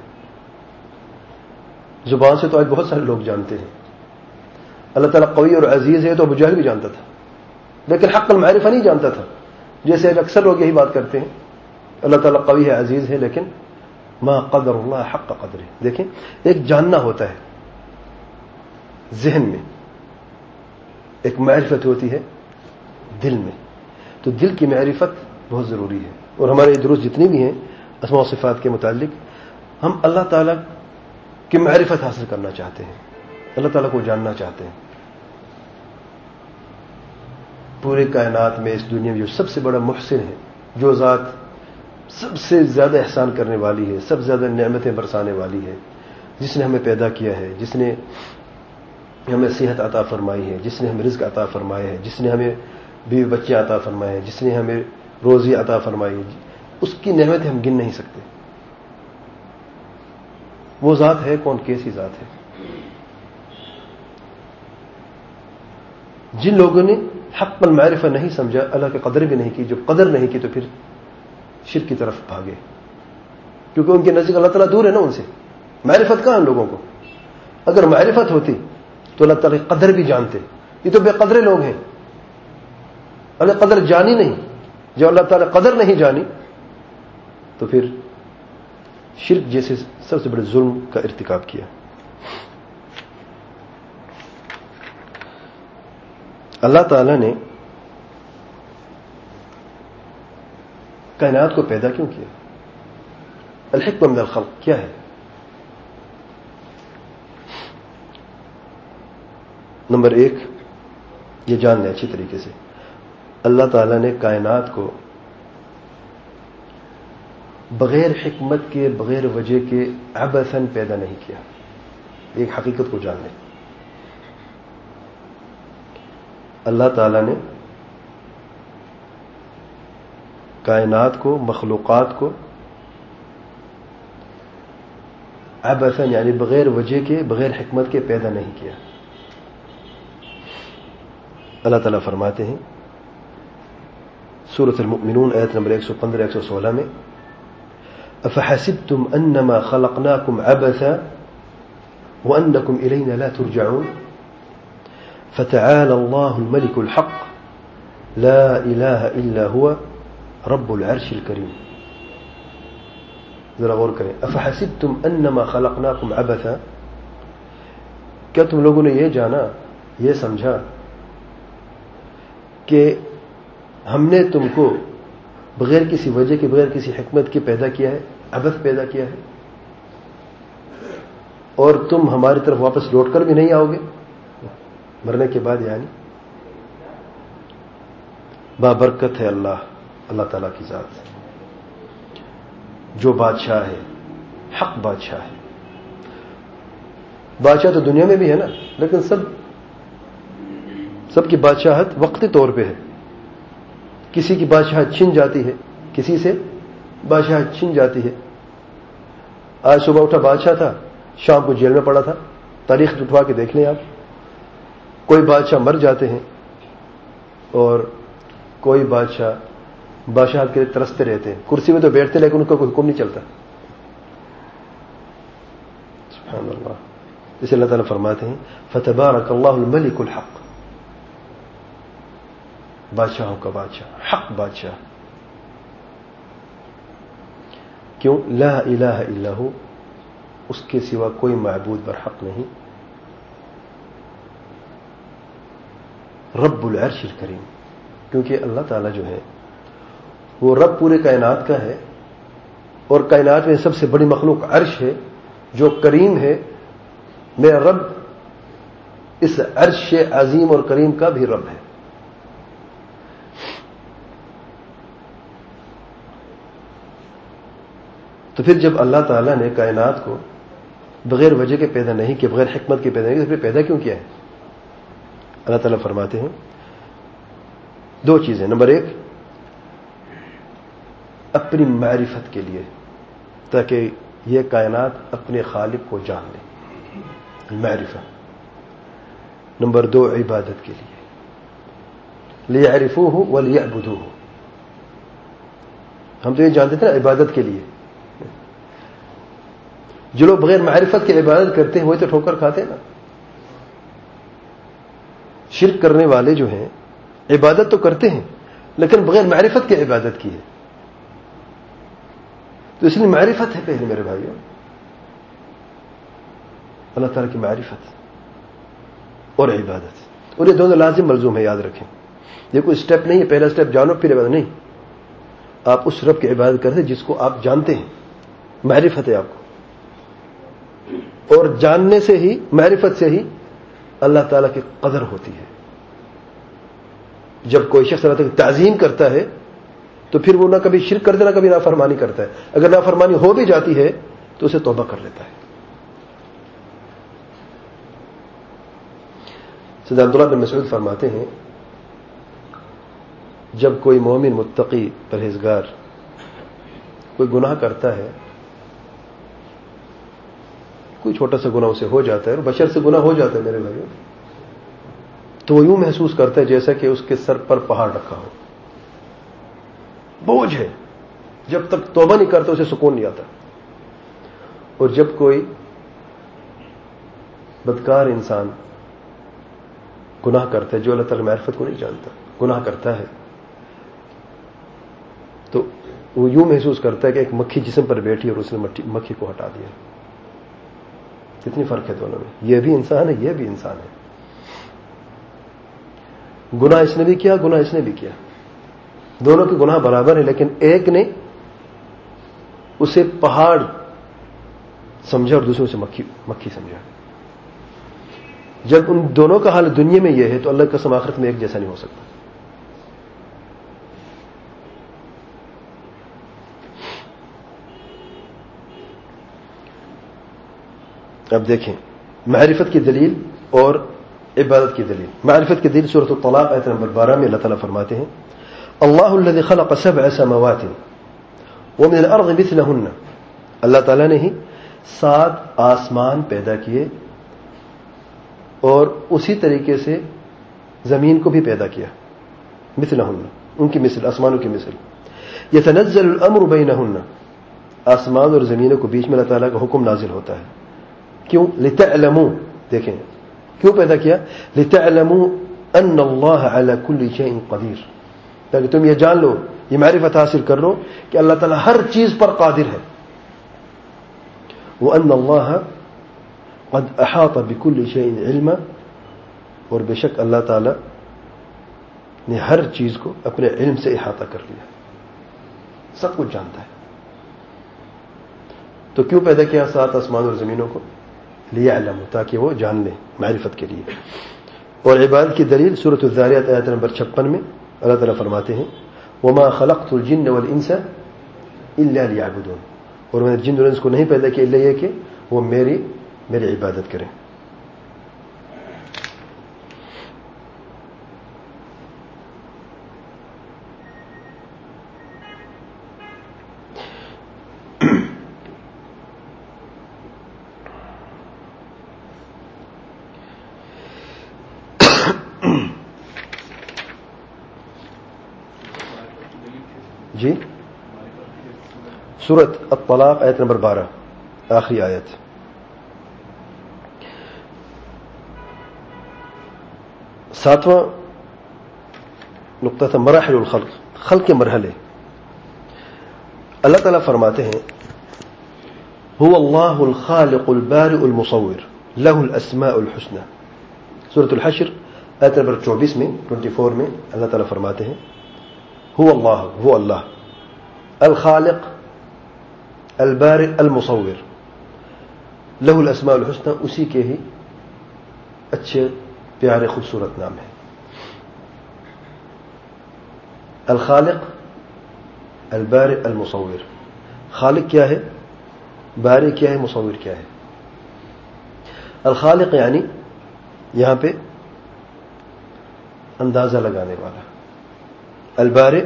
زبان سے تو آج بہت سارے لوگ جانتے ہیں اللہ تعالیٰ قوی اور عزیز ہے، تو ابو جہل بھی جانتا تھا لیکن حق المعرفہ نہیں جانتا تھا. جیسے اکثر لوگ یہی بات کرتے ہیں اللہ تعالیٰ قوی ہے، عزیز ہے، لیکن ما قدر اللہ حق قدر. دیکھیں ایک جاننا ہوتا ہے ذہن میں، ایک معرفت ہوتی ہے دل میں. تو دل کی معرفت بہت ضروری ہے. اور ہمارے دروس جتنی بھی ہیں اسماء و صفات کے متعلق ہم اللہ تعالیٰ کی معرفت حاصل کرنا چاہتے ہیں، اللہ تعالیٰ کو جاننا چاہتے ہیں. پورے کائنات میں اس دنیا میں جو سب سے بڑا محسن ہے، جو ذات سب سے زیادہ احسان کرنے والی ہے، سب سے زیادہ نعمتیں برسانے والی ہے، جس نے ہمیں پیدا کیا ہے، جس نے ہمیں صحت عطا فرمائی ہے، جس نے ہمیں رزق عطا فرمایا ہے، جس نے ہمیں بیوی بچے عطا فرمائے ہیں، جس نے ہمیں روزی عطا فرمائی ہے، اس کی نعمتیں ہم گن نہیں سکتے. وہ ذات ہے کون؟ کیسی ذات ہے؟ جن لوگوں نے حق المعرفہ نہیں سمجھا، اللہ کی قدر بھی نہیں کی، جو قدر نہیں کی تو پھر شرک کی طرف بھاگے، کیونکہ ان کے نزدیک اللہ تعالیٰ دور ہے نا ان سے. معرفت کہاں ان لوگوں کو؟ اگر معرفت ہوتی تو اللہ تعالیٰ کی قدر بھی جانتے، یہ تو بے قدرے لوگ ہیں، اللہ قدر جانی نہیں. جب اللہ تعالیٰ قدر نہیں جانی تو پھر شرک جیسے سب سے بڑے ظلم کا ارتکاب کیا. اللہ تعالیٰ نے کائنات کو پیدا کیوں کیا؟ الحکمہ من الخلق کیا ہے؟ نمبر ایک یہ جان لیں اچھی طریقے سے، اللہ تعالیٰ نے کائنات کو بغیر حکمت کے، بغیر وجہ کے عبثاً پیدا نہیں کیا. ایک حقیقت کو جان لیں، اللہ تعالیٰ نے کائنات کو، مخلوقات کو عبثاً یعنی بغیر وجہ کے، بغیر حکمت کے پیدا نہیں کیا. اللہ تعالیٰ فرماتے ہیں سورۃ المؤمنون آیت نمبر ایک سو پندرہ ایک سو سولہ میں، افحسبتم انما خلقناکم عبثا وانکم الینا لا ترجعون فتعالى الله الملك الحق لا اله الا هو رب العرش الكريم. ذرا غور کریں، افحسبتم انما خلقناکم عبثا، کیا تم لوگوں نے یہ جانا، یہ سمجھا کہ ہم نے تم کو بغیر کسی وجہ کے، بغیر کسی حکمت کے پیدا کیا ہے، عبث پیدا کیا ہے، اور تم ہماری طرف واپس لوٹ کر بھی نہیں آؤ گے مرنے کے بعد. یعنی بابرکت ہے اللہ، اللہ تعالیٰ کی ذات جو بادشاہ ہے، حق بادشاہ ہے. بادشاہ تو دنیا میں بھی ہے نا، لیکن سب سب کی بادشاہت وقتی طور پہ ہے. کسی کی بادشاہت چھن جاتی ہے، کسی سے بادشاہت چھن جاتی ہے. آج صبح اٹھا بادشاہ تھا، شام کو جیل میں پڑا تھا. تاریخ اٹھوا کے دیکھ لیں آپ. کوئی بادشاہ مر جاتے ہیں اور کوئی بادشاہ بادشاہت کے لیے ترستے رہتے ہیں. کرسی میں تو بیٹھتے لیکن ان کا کوئی حکم نہیں چلتا. سبحان اللہ. اسے اللہ تعالیٰ فرماتے ہیں فتبارک اللہ الملک الحق، بادشاہوں کا بادشاہ، حق بادشاہ. کیوں؟ لا الہ الا ہو، اس کے سوا کوئی معبود برحق نہیں. رب العرش الکریم، کیونکہ اللہ تعالیٰ جو ہے وہ رب پورے کائنات کا ہے، اور کائنات میں سب سے بڑی مخلوق عرش ہے جو کریم ہے. میرا رب اس عرش عظیم اور کریم کا بھی رب ہے. تو پھر جب اللہ تعالیٰ نے کائنات کو بغیر وجہ کے پیدا نہیں کیا، بغیر حکمت کے پیدا نہیں کیا، تو پھر پیدا کیوں کیا ہے؟ اللہ تعالیٰ فرماتے ہیں دو چیزیں. نمبر ایک، اپنی معرفت کے لیے، تاکہ یہ کائنات اپنے خالق کو جان لے، معرفت. نمبر دو، عبادت کے لیے، لیعرفوہ ولیعبدوہ. ہم تو یہ جانتے تھے نا عبادت کے لیے. جو لوگ بغیر معرفت کی عبادت کرتے ہیں وہی تو ٹھوکر کھاتے ہیں نا. شرک کرنے والے جو ہیں عبادت تو کرتے ہیں لیکن بغیر معرفت کی عبادت کی ہے. تو اس لیے معرفت ہے پہلے میرے بھائیوں، اللہ تعالیٰ کی معرفت اور عبادت، اور یہ دونوں لازم ملزوم ہے، یاد رکھیں. یہ کوئی اسٹیپ نہیں ہے پہلا اسٹیپ جانو پھر عبادت نہیں. آپ اس رب کی عبادت کرتے جس کو آپ جانتے ہیں، معرفت ہے آپ کو، اور جاننے سے ہی، معرفت سے ہی اللہ تعالیٰ کی قدر ہوتی ہے. جب کوئی شخص اللہ تعالیٰ کی تعظیم کرتا ہے تو پھر وہ نہ کبھی شرک کرتا ہے نہ کبھی نافرمانی کرتا ہے. اگر نافرمانی ہو بھی جاتی ہے تو اسے توبہ کر لیتا ہے. سیدنا عبداللہ بن مسعود فرماتے ہیں جب کوئی مومن متقی پرہیزگار کوئی گناہ کرتا ہے، کوئی چھوٹا سا گناہ اسے ہو جاتا ہے، اور بشر سے گناہ ہو جاتا ہے میرے بھائیوں، تو وہ یوں محسوس کرتا ہے جیسا کہ اس کے سر پر پہاڑ رکھا ہو، بوجھ ہے. جب تک توبہ نہیں کرتا اسے سکون نہیں آتا. اور جب کوئی بدکار انسان گناہ کرتا ہے، جو اللہ تعالیٰ معرفت کو نہیں جانتا، گناہ کرتا ہے تو وہ یوں محسوس کرتا ہے کہ ایک مکھی جسم پر بیٹھی اور اس نے مکھی کو ہٹا دیا. کتنی فرق ہے دونوں میں. یہ بھی انسان ہے، یہ بھی انسان ہے. گناہ اس نے بھی کیا، گناہ اس نے بھی کیا، دونوں کے گناہ برابر ہیں، لیکن ایک نے اسے پہاڑ سمجھا اور دوسرے سے مکھی مکھی سمجھا. جب ان دونوں کا حال دنیا میں یہ ہے تو اللہ کی قسم آخرت میں ایک جیسا نہیں ہو سکتا. اب دیکھیں معرفت کی دلیل اور عبادت کی دلیل. معرفت کی دلیل سورۃ الطلاق آیت نمبر بارہ میں اللہ تعالیٰ فرماتے ہیں اللہ الذی خلق سبع سماوات ومن الارض مثلهن. اللہ تعالیٰ نے ہی سات آسمان پیدا کیے اور اسی طریقے سے زمین کو بھی پیدا کیا. مثلهن، ان کی مثل، آسمانوں کی مثل. یتنزل الامر بینهن، آسمان اور زمینوں کو بیچ میں اللہ تعالیٰ کا حکم نازل ہوتا ہے. کیوں؟ لتعلموا، دیکھیں کیوں پیدا کیا؟ لتعلموا ان اللہ علی کل شیء قدیر، تاکہ تم یہ جان لو، یہ معرفت حاصل کر لو کہ اللہ تعالیٰ ہر چیز پر قادر ہے. وان اللہ قد احاط بكل شيء علما، اور بے شک اللہ تعالیٰ نے ہر چیز کو اپنے علم سے احاطہ کر لیا، سب کچھ جانتا ہے. تو کیوں پیدا کیا سات آسمان اور زمینوں کو؟ لیعلموا، تاکہ وہ جان لیں، معرفت کے لیے. اور عبادت کی دلیل سورۃ الذاریات آیت نمبر چھپن میں اللہ تعالیٰ فرماتے ہیں وما خلقت الجن والانس الا لیعبدون، اور میں نے جن اور انس کو نہیں پیدا کیا الا یہ کہ وہ میری میری عبادت کریں. جی سورۃ الطلاق آیت نمبر بارہ، آخری آیت. ساتواں نقطہ تھا مراحل الخلق، خلق کے مرحلے. اللہ تعالیٰ فرماتے ہیں هو اللہ الخالق البارئ المصور له الاسماء الحسنى. سورۃ الحشر آیت نمبر چوبیس میں چوبیس میں اللہ تعالیٰ فرماتے ہیں هو اللہ، وہ اللہ، الخالق البارئ المصور له الاسماء الحسنى، اسی کے ہی اچھے پیارے خوبصورت نام ہے. الخالق البارئ المصور. خالق کیا ہے، بارئ کیا ہے، مصور کیا ہے؟ الخالق یعنی یہاں پہ اندازہ لگانے والا، البارئ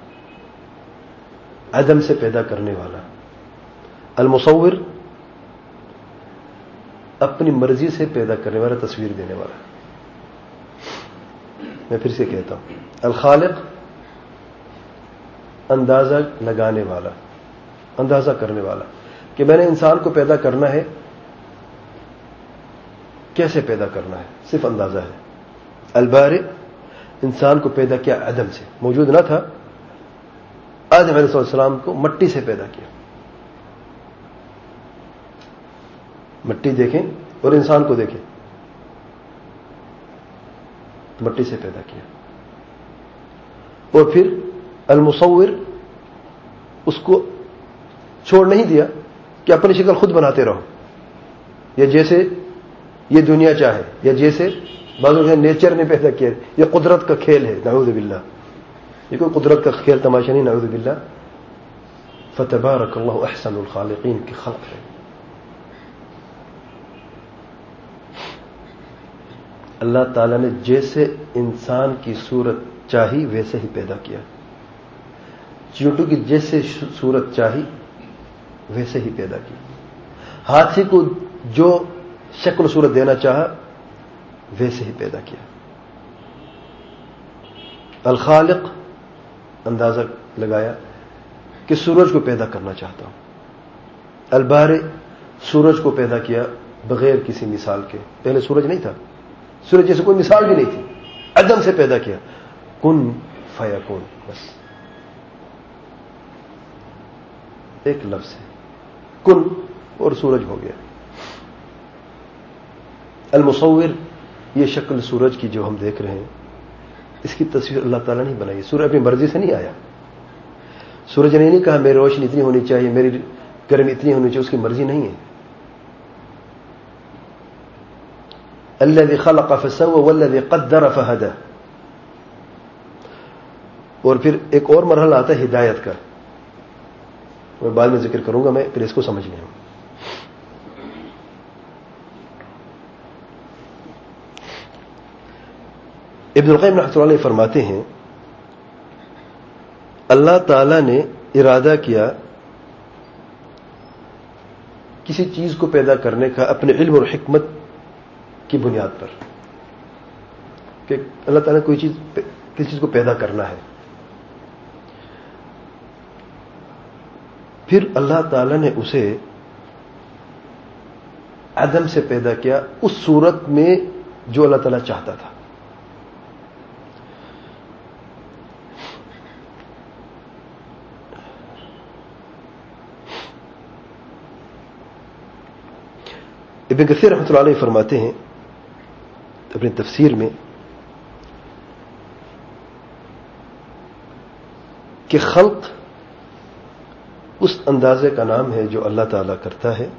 عدم سے پیدا کرنے والا، المصور اپنی مرضی سے پیدا کرنے والا، تصویر دینے والا. میں پھر سے کہتا ہوں، الخالق اندازہ لگانے والا، اندازہ کرنے والا کہ میں نے انسان کو پیدا کرنا ہے، کیسے پیدا کرنا ہے، صرف اندازہ ہے. البارئ انسان کو پیدا کیا عدم سے، موجود نہ تھا، آدم علیہ السلام کو مٹی سے پیدا کیا. مٹی دیکھیں اور انسان کو دیکھیں، مٹی سے پیدا کیا. اور پھر المصور اس کو چھوڑ نہیں دیا کہ اپنی شکل خود بناتے رہو، یا جیسے یہ دنیا چاہے، یا جیسے بعضوں نے نیچر نے پیدا کیا. یہ قدرت کا کھیل ہے، نعوذ باللہ. یہ کوئی قدرت کا کھیل تماشا نہیں، نعوذ باللہ. فتبارک اللہ احسن الخالقین کی خلق ہے. اللہ تعالیٰ نے جیسے انسان کی صورت چاہی ویسے ہی پیدا کیا، چیونٹوں کی جیسے صورت چاہی ویسے ہی پیدا کی، ہاتھی کو جو شکل صورت دینا چاہا ویسے ہی پیدا کیا. الخالق اندازہ لگایا کہ سورج کو پیدا کرنا چاہتا ہوں. البارئ سورج کو پیدا کیا بغیر کسی مثال کے. پہلے سورج نہیں تھا، سورج جیسے کوئی مثال بھی نہیں تھی. عدم سے پیدا کیا، کن فیکون، بس ایک لفظ ہے کن اور سورج ہو گیا۔ المصور، یہ شکل سورج کی جو ہم دیکھ رہے ہیں، اس کی تصویر اللہ تعالیٰ نے بنائی، سورج اپنی مرضی سے نہیں آیا۔ سورج نے نہیں کہا میری روشنی اتنی ہونی چاہیے، میری گرمی اتنی ہونی چاہیے، اس کی مرضی نہیں ہے۔ الذي خلق فسوى والذي قدر فهدى۔ اور پھر ایک اور مرحلہ آتا ہے ہدایت کا، میں بعد میں ذکر کروں گا، میں پھر اس کو سمجھ لیں۔ ابن القیم رحمۃ اللہ علیہ فرماتے ہیں اللہ تعالی نے ارادہ کیا کسی چیز کو پیدا کرنے کا اپنے علم اور حکمت کی بنیاد پر، کہ اللہ تعالیٰ نے کوئی چیز کسی چیز کو پیدا کرنا ہے، پھر اللہ تعالیٰ نے اسے عدم سے پیدا کیا اس صورت میں جو اللہ تعالیٰ چاہتا تھا۔ ابن کثیر رحمۃ اللہ علیہ فرماتے ہیں اپنی تفسیر میں کہ خلق اس اندازے کا نام ہے جو اللہ تعالیٰ کرتا ہے،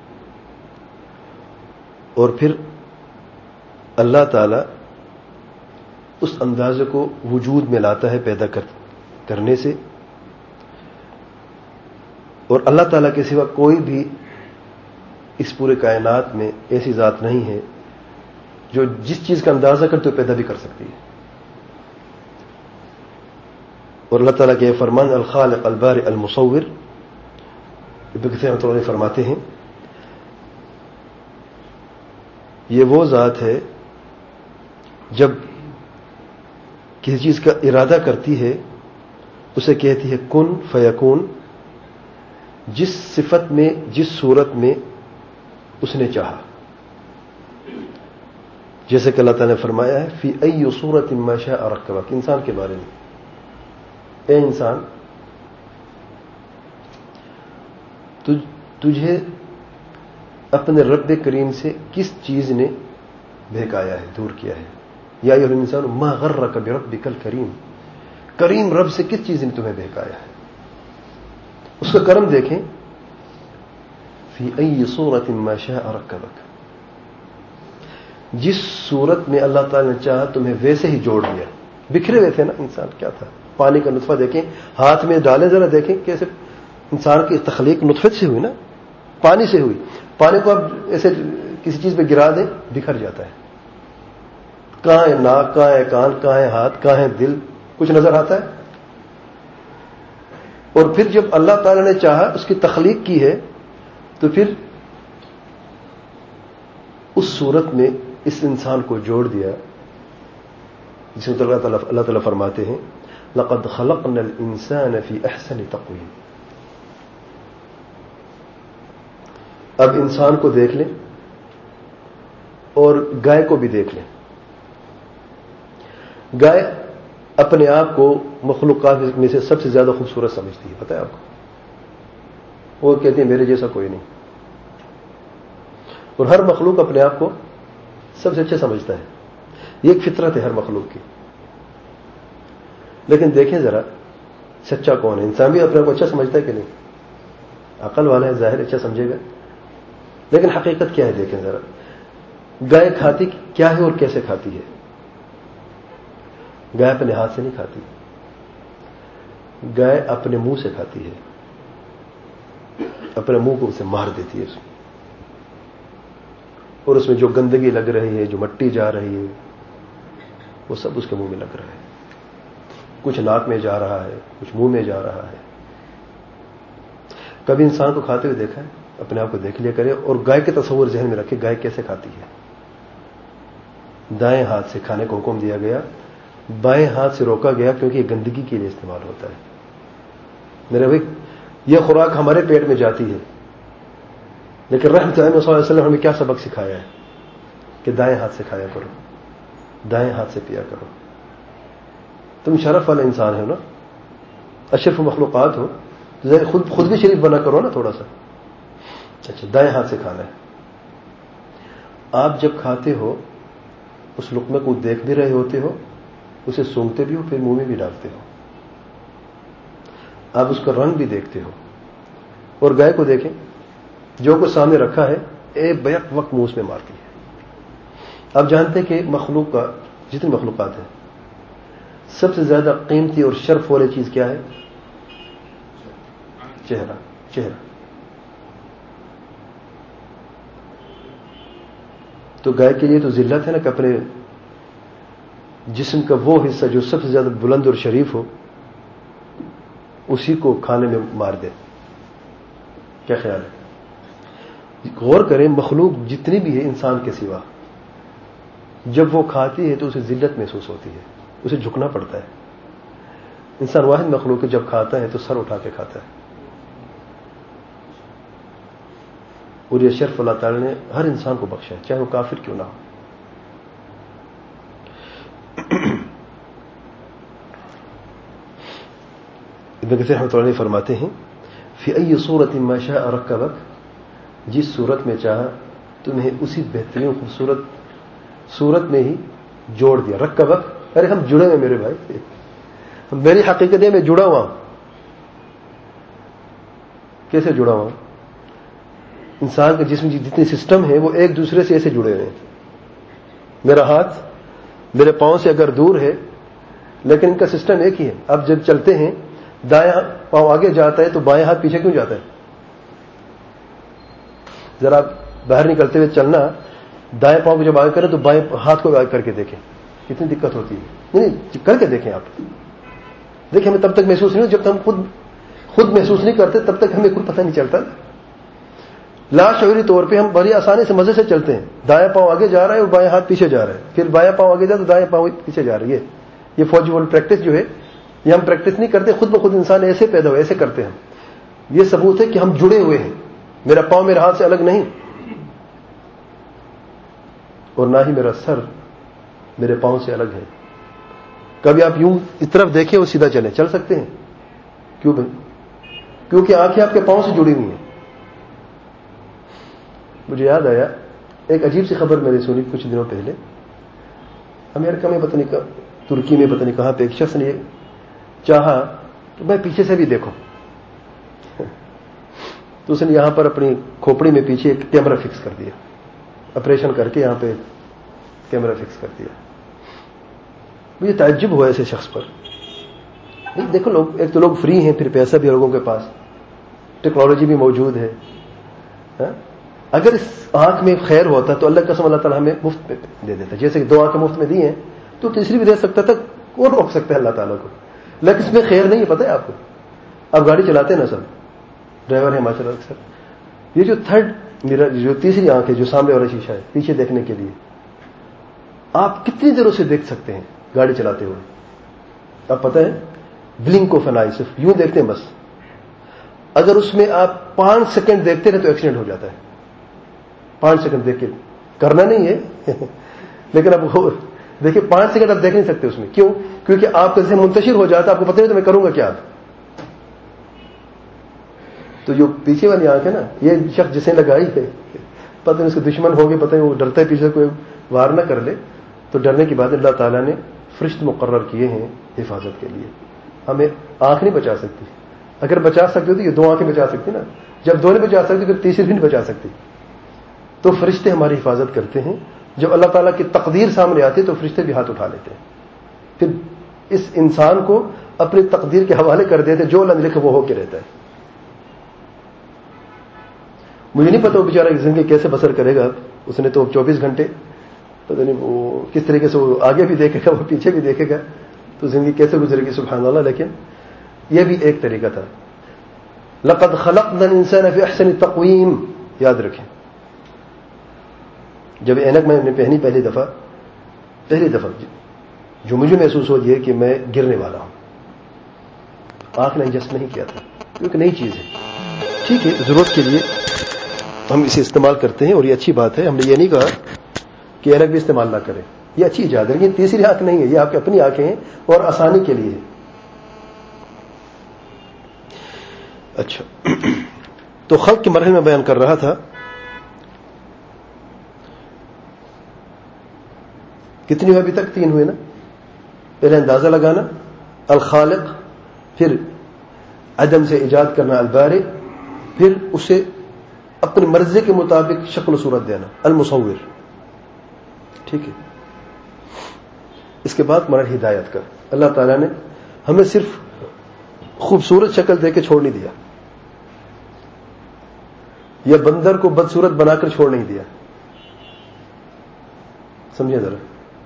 اور پھر اللہ تعالیٰ اس اندازے کو وجود میں لاتا ہے پیدا کرنے سے، اور اللہ تعالیٰ کے سوا کوئی بھی اس پورے کائنات میں ایسی ذات نہیں ہے جو جس چیز کا اندازہ کرتے ہو پیدا بھی کر سکتی ہے۔ اور اللہ تعالیٰ کے فرمان الخالق البارئ المصور، ابن کثیر رحمۃ اللہ علیہ فرماتے ہیں یہ وہ ذات ہے جب کسی چیز کا ارادہ کرتی ہے اسے کہتی ہے کن فیکون، جس صفت میں جس صورت میں اس نے چاہا، جیسے کہ اللہ تعالیٰ نے فرمایا ہے فی ای صورت ما شاء رکبک، انسان کے بارے میں، اے انسان تجھے اپنے رب کریم سے کس چیز نے بہکایا ہے، دور کیا ہے، یا ایھا الانسان ما غرک بربک الکریم، کریم رب سے کس چیز نے تمہیں بہکایا ہے، اس کا کرم دیکھیں، فی ای صورت ما شاء رکبک، جس صورت میں اللہ تعالی نے چاہا تمہیں ویسے ہی جوڑ دیا۔ بکھرے ہوئے تھے نا انسان، کیا تھا، پانی کا نطفہ دیکھیں، ہاتھ میں ڈالیں ذرا دیکھیں کیسے انسان کی تخلیق نطفے سے ہوئی نا، پانی سے ہوئی، پانی کو اب ایسے کسی چیز پہ گرا دیں بکھر جاتا ہے، کہاں ہے ناک، کہاں ہے کان، کہاں ہے ہاتھ، کہاں ہے دل، کچھ نظر آتا ہے؟ اور پھر جب اللہ تعالی نے چاہا اس کی تخلیق کی ہے تو پھر اس صورت میں اس انسان کو جوڑ دیا، جس میں اللہ تعالیٰ اللہ تعالیٰ فرماتے ہیں لقد خلقنا الانسان فی احسن تقویم۔ اب انسان کو دیکھ لیں اور گائے کو بھی دیکھ لیں، گائے اپنے آپ کو مخلوقات میں سے سب سے زیادہ خوبصورت سمجھتی ہے، پتہ ہے آپ کو، وہ کہتے ہیں میرے جیسا کوئی نہیں، اور ہر مخلوق اپنے آپ کو سب سے اچھا سمجھتا ہے، یہ ایک فطرت ہے ہر مخلوق کی۔ لیکن دیکھیں ذرا سچا کون ہے، انسان بھی اپنے آپ کو اچھا سمجھتا ہے کہ نہیں؟ عقل والا ہے ظاہر اچھا سمجھے گا، لیکن حقیقت کیا ہے دیکھیں ذرا، گائے کھاتی کیا ہے اور کیسے کھاتی ہے؟ گائے اپنے ہاتھ سے نہیں کھاتی، گائے اپنے منہ سے کھاتی ہے، اپنے منہ کو اسے مار دیتی ہے اس میں، اور اس میں جو گندگی لگ رہی ہے، جو مٹی جا رہی ہے، وہ سب اس کے منہ میں لگ رہا ہے، کچھ ناک میں جا رہا ہے، کچھ منہ میں جا رہا ہے۔ کبھی انسان کو کھاتے ہوئے دیکھا ہے؟ اپنے آپ کو دیکھ لیا کرے اور گائے کے تصور ذہن میں رکھے، گائے کیسے کھاتی ہے؟ دائیں ہاتھ سے کھانے کو حکم دیا گیا، بائیں ہاتھ سے روکا گیا کیونکہ یہ گندگی کے لیے استعمال ہوتا ہے۔ میرے بھائی یہ خوراک ہمارے پیٹ میں جاتی ہے، لیکن رحمت اللہ صلی اللہ علیہ وسلم ہمیں کیا سبق سکھایا ہے کہ دائیں ہاتھ سے کھایا کرو، دائیں ہاتھ سے پیا کرو۔ تم شرف والا انسان ہو نا، اشرف مخلوقات ہو، خود خود بھی شریف بنا کرو نا تھوڑا سا. اچھا دائیں ہاتھ سے کھانا ہے. آپ جب کھاتے ہو اس لقمے کو دیکھ بھی رہے ہوتے ہو، اسے سونگتے بھی ہو، پھر منہ میں بھی ڈالتے ہو. آپ اس کا رنگ بھی دیکھتے ہو. اور گائے کو دیکھیں، جو کچھ سامنے رکھا ہے ایک بیک وقت منہ میں مارتی ہے. آپ جانتے ہیں کہ مخلوق کا جتنی مخلوقات ہیں سب سے زیادہ قیمتی اور شرف والی چیز کیا ہے؟ چہرہ. چہرہ تو گائے کے لیے تو ذلت ہے نا کہ اپنے جسم کا وہ حصہ جو سب سے زیادہ بلند اور شریف ہو اسی کو کھانے میں مار دے. کیا خیال ہے؟ غور کریں، مخلوق جتنی بھی ہے انسان کے سوا جب وہ کھاتی ہے تو اسے ذلت محسوس ہوتی ہے، اسے جھکنا پڑتا ہے. انسان واحد مخلوق ہے جب کھاتا ہے تو سر اٹھا کے کھاتا ہے. اور یہ شرف اللہ تعالی نے ہر انسان کو بخشا ہے، چاہے وہ کافر کیوں نہ ہو. ابن کثیر رحمۃ اللہ علیہ فرماتے ہیں فی ای صورت ما شاء رکبک، جس صورت میں چاہا تمہیں اسی بہترین خوبصورت صورت میں ہی جوڑ دیا. رکبک، ارے ہم جڑے ہوئے میرے بھائی، میری حقیقت ہے میں جڑا ہوا ہوں. کیسے جڑا ہوا ہوں؟ انسان کے جسم کی جتنے سسٹم ہیں وہ ایک دوسرے سے ایسے جڑے ہوئے ہیں. میرا ہاتھ میرے پاؤں سے اگر دور ہے لیکن ان کا سسٹم ایک ہی ہے. اب جب چلتے ہیں دایاں پاؤں آگے جاتا ہے تو بایاں ہاتھ پیچھے کیوں جاتا ہے؟ ذرا باہر نکلتے ہوئے چلنا، دائیں پاؤں کو جب آگے کریں تو بائیں ہاتھ کو آگے کر کے دیکھیں، کتنی دقت ہوتی ہے. نہیں کر کے دیکھیں آپ. دیکھیں ہمیں تب تک محسوس نہیں، جب تک ہم خود خود محسوس نہیں کرتے تب تک ہمیں کچھ پتہ نہیں چلتا. لا شعوری طور پہ ہم بڑی آسانی سے مزے سے چلتے ہیں، دائیں پاؤں آگے جا رہا ہے اور بائیں ہاتھ پیچھے جا رہا ہے، پھر بائیں پاؤں آگے جا تو دائیں پاؤں پیچھے جا رہی ہے. یہ فوجی وال پریکٹس جو ہے یہ ہم پریکٹس نہیں کرتے، خود بخود انسان ایسے پیدا ہوئے ایسے کرتے ہیں. یہ ثبوت ہے کہ ہم جڑے ہوئے ہیں. میرا پاؤں میرے ہاتھ سے الگ نہیں، اور نہ ہی میرا سر میرے پاؤں سے الگ ہے. کبھی آپ یوں اس طرف دیکھیں اور سیدھا چلیں، چل سکتے ہیں؟ کیوں بھائی؟ کیونکہ آنکھیں آپ کے پاؤں سے جڑی ہوئی ہیں. مجھے یاد آیا ایک عجیب سی خبر میں نے سنی کچھ دنوں پہلے. امریکہ میں پتہ نہیں ترکی میں پتہ نہیں کہاں پہ ایک شخص نے چاہا کہ میں پیچھے سے بھی دیکھوں، تو اس نے یہاں پر اپنی کھوپڑی میں پیچھے ایک کیمرہ فکس کر دیا، آپریشن کر کے یہاں پہ کیمرہ فکس کر دیا. مجھے تعجب ہوا ایسے شخص پر. دیکھو لوگ ایک تو لوگ فری ہیں، پھر پیسہ بھی لوگوں کے پاس، ٹیکنالوجی بھی موجود ہے. اگر اس آنکھ میں خیر ہوتا تو اللہ قسم اللہ تعالیٰ ہمیں مفت میں دے دیتا. جیسے کہ دو آنکھیں مفت میں دی ہیں تو تیسری بھی دے سکتا تھا، اور روک سکتا ہے اللہ تعالیٰ کو. لیکن اس میں خیر نہیں ہے، پتہ ہے آپ کو. آپ گاڑی چلاتے ہیں نا سب، ڈرائیور ہے ماشاء اللہ سر، یہ جو تھرڈ میرا جو تیسری آنکھ ہے جو سامنے والا شیشہ ہے پیچھے دیکھنے کے لیے، آپ کتنی دیر اسے دیکھ سکتے ہیں گاڑی چلاتے ہوئے؟ آپ پتہ ہے بلنک آف این آئی، صرف یوں دیکھتے ہیں بس. اگر اس میں آپ پانچ سیکنڈ دیکھتے رہے تو ایکسیڈنٹ ہو جاتا ہے. پانچ سیکنڈ دیکھ کے کرنا نہیں ہے لیکن اب دیکھیں پانچ سیکنڈ آپ دیکھ نہیں سکتے اس میں. کیوں؟ کیونکہ آپ کا ذہن منتشر ہو جاتا ہے، آپ کو پتہ نہیں تو میں کروں گا کیا. تو جو پیچھے والی آنکھ ہے نا، یہ شخص جسے لگائی ہے پتہ نہیں اس کے دشمن ہو گئے، پتہ نہیں وہ ڈرتا ہے پیچھے کوئی وار نہ کر لے. تو ڈرنے کی بات اللہ تعالیٰ نے فرشت مقرر کیے ہیں حفاظت کے لیے. ہمیں آنکھ نہیں بچا سکتی. اگر بچا سکتے تو یہ دو آنکھیں بچا سکتی نا، جب دو نہیں بچا سکتی پھر تیسری بھی نہیں بچا سکتی. تو فرشتے ہماری حفاظت کرتے ہیں. جب اللہ تعالیٰ کی تقدیر سامنے آتی ہے تو فرشتے بھی ہاتھ اٹھا لیتے ہیں، پھر اس انسان کو اپنی تقدیر کے حوالے کر دیتے ہیں. جو اللہ نے لکھا وہ ہو کے رہتا ہے. مجھے نہیں پتا وہ بیچارہ زندگی کیسے بسر کرے گا. اس نے تو چوبیس گھنٹے پتہ نہیں وہ کس طریقے سے وہ آگے بھی دیکھے گا وہ پیچھے بھی دیکھے گا، تو زندگی کیسے گزرے گی سبحان اللہ. لیکن یہ بھی ایک طریقہ تھا. لقد خلقنا الانسان فی احسن تقویم، یاد رکھیں. جب اینک میں نے پہنی پہلی دفعہ پہلی دفعہ جو مجھے محسوس ہو یہ کہ میں گرنے والا ہوں. آنکھ نے ایڈجسٹ نہیں کیا تھا کیونکہ نئی چیز ہے. ٹھیک ہے، ضرورت کے لیے ہم اسے استعمال کرتے ہیں اور یہ اچھی بات ہے. ہم نے یہ نہیں کہا کہ اینک بھی استعمال نہ کریں. یہ اچھی ایجاد ہے، لیکن تیسری آنکھ نہیں ہے، یہ آپ کی اپنی آنکھیں ہیں اور آسانی کے لیے ہے۔ اچھا، تو خلق کے مرحلے میں بیان کر رہا تھا، کتنی ہوئے ابھی تک؟ تین ہوئے نا۔ پہلے اندازہ لگانا الخالق، پھر عدم سے ایجاد کرنا البارئ، پھر اسے اپنی مرضی کے مطابق شکل و صورت دینا المصور، ٹھیک ہے۔ اس کے بعد مرحلہ ہدایت کا، اللہ تعالیٰ نے ہمیں صرف خوبصورت شکل دے کے چھوڑ نہیں دیا، یا بندر کو بدصورت بنا کر چھوڑ نہیں دیا، سمجھے ذرا۔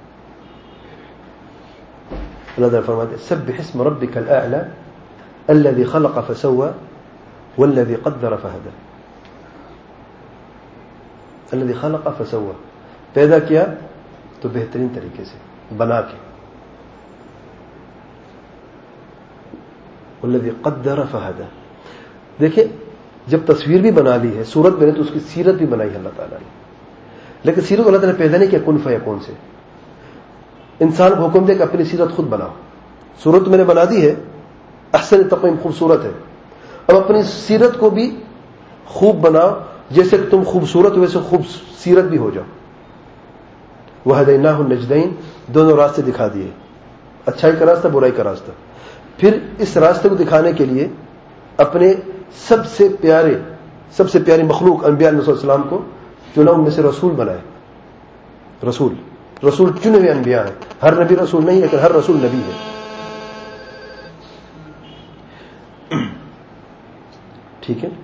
اللہ تعالیٰ فرماتے ہیں سبح اسم ربک الاعلی الذی خلق فسوى والذی قدر فہدى۔ الذی خلق فسوى، پیدا کیا تو بہترین طریقے سے بنا کے، والذی قدر فہدى۔ دیکھیں جب تصویر بھی بنا لی ہے، صورت بنے تو اس کی سیرت بھی بنائی ہے اللہ تعالیٰ نے، لیکن سیرت اللہ تعالیٰ نے پیدا نہیں کیا کن فیکون سے۔ انسان کو حکم دے کہ اپنی سیرت خود بناؤ، صورت میں نے بنا دی ہے، احسن تقویم خوبصورت ہے، اب اپنی سیرت کو بھی خوب بناؤ، جیسے کہ تم خوبصورت ہو ویسے خوب سیرت بھی ہو جاؤ۔ وَهَدَيْنَاهُ النَّجْدَيْنِ، دونوں راستے دکھا دیے، اچھائی کا راستہ برائی کا راستہ۔ پھر اس راستے کو دکھانے کے لیے اپنے سب سے پیارے سب سے پیاری مخلوق انبیاء علیہ السلام کو چنا، ان میں سے رسول بنائے۔ رسول رسول چنے ہوئے انبیاء ہیں، ہر نبی رسول نہیں، لیکن ہر رسول نبی ہے، ٹھیک ہے۔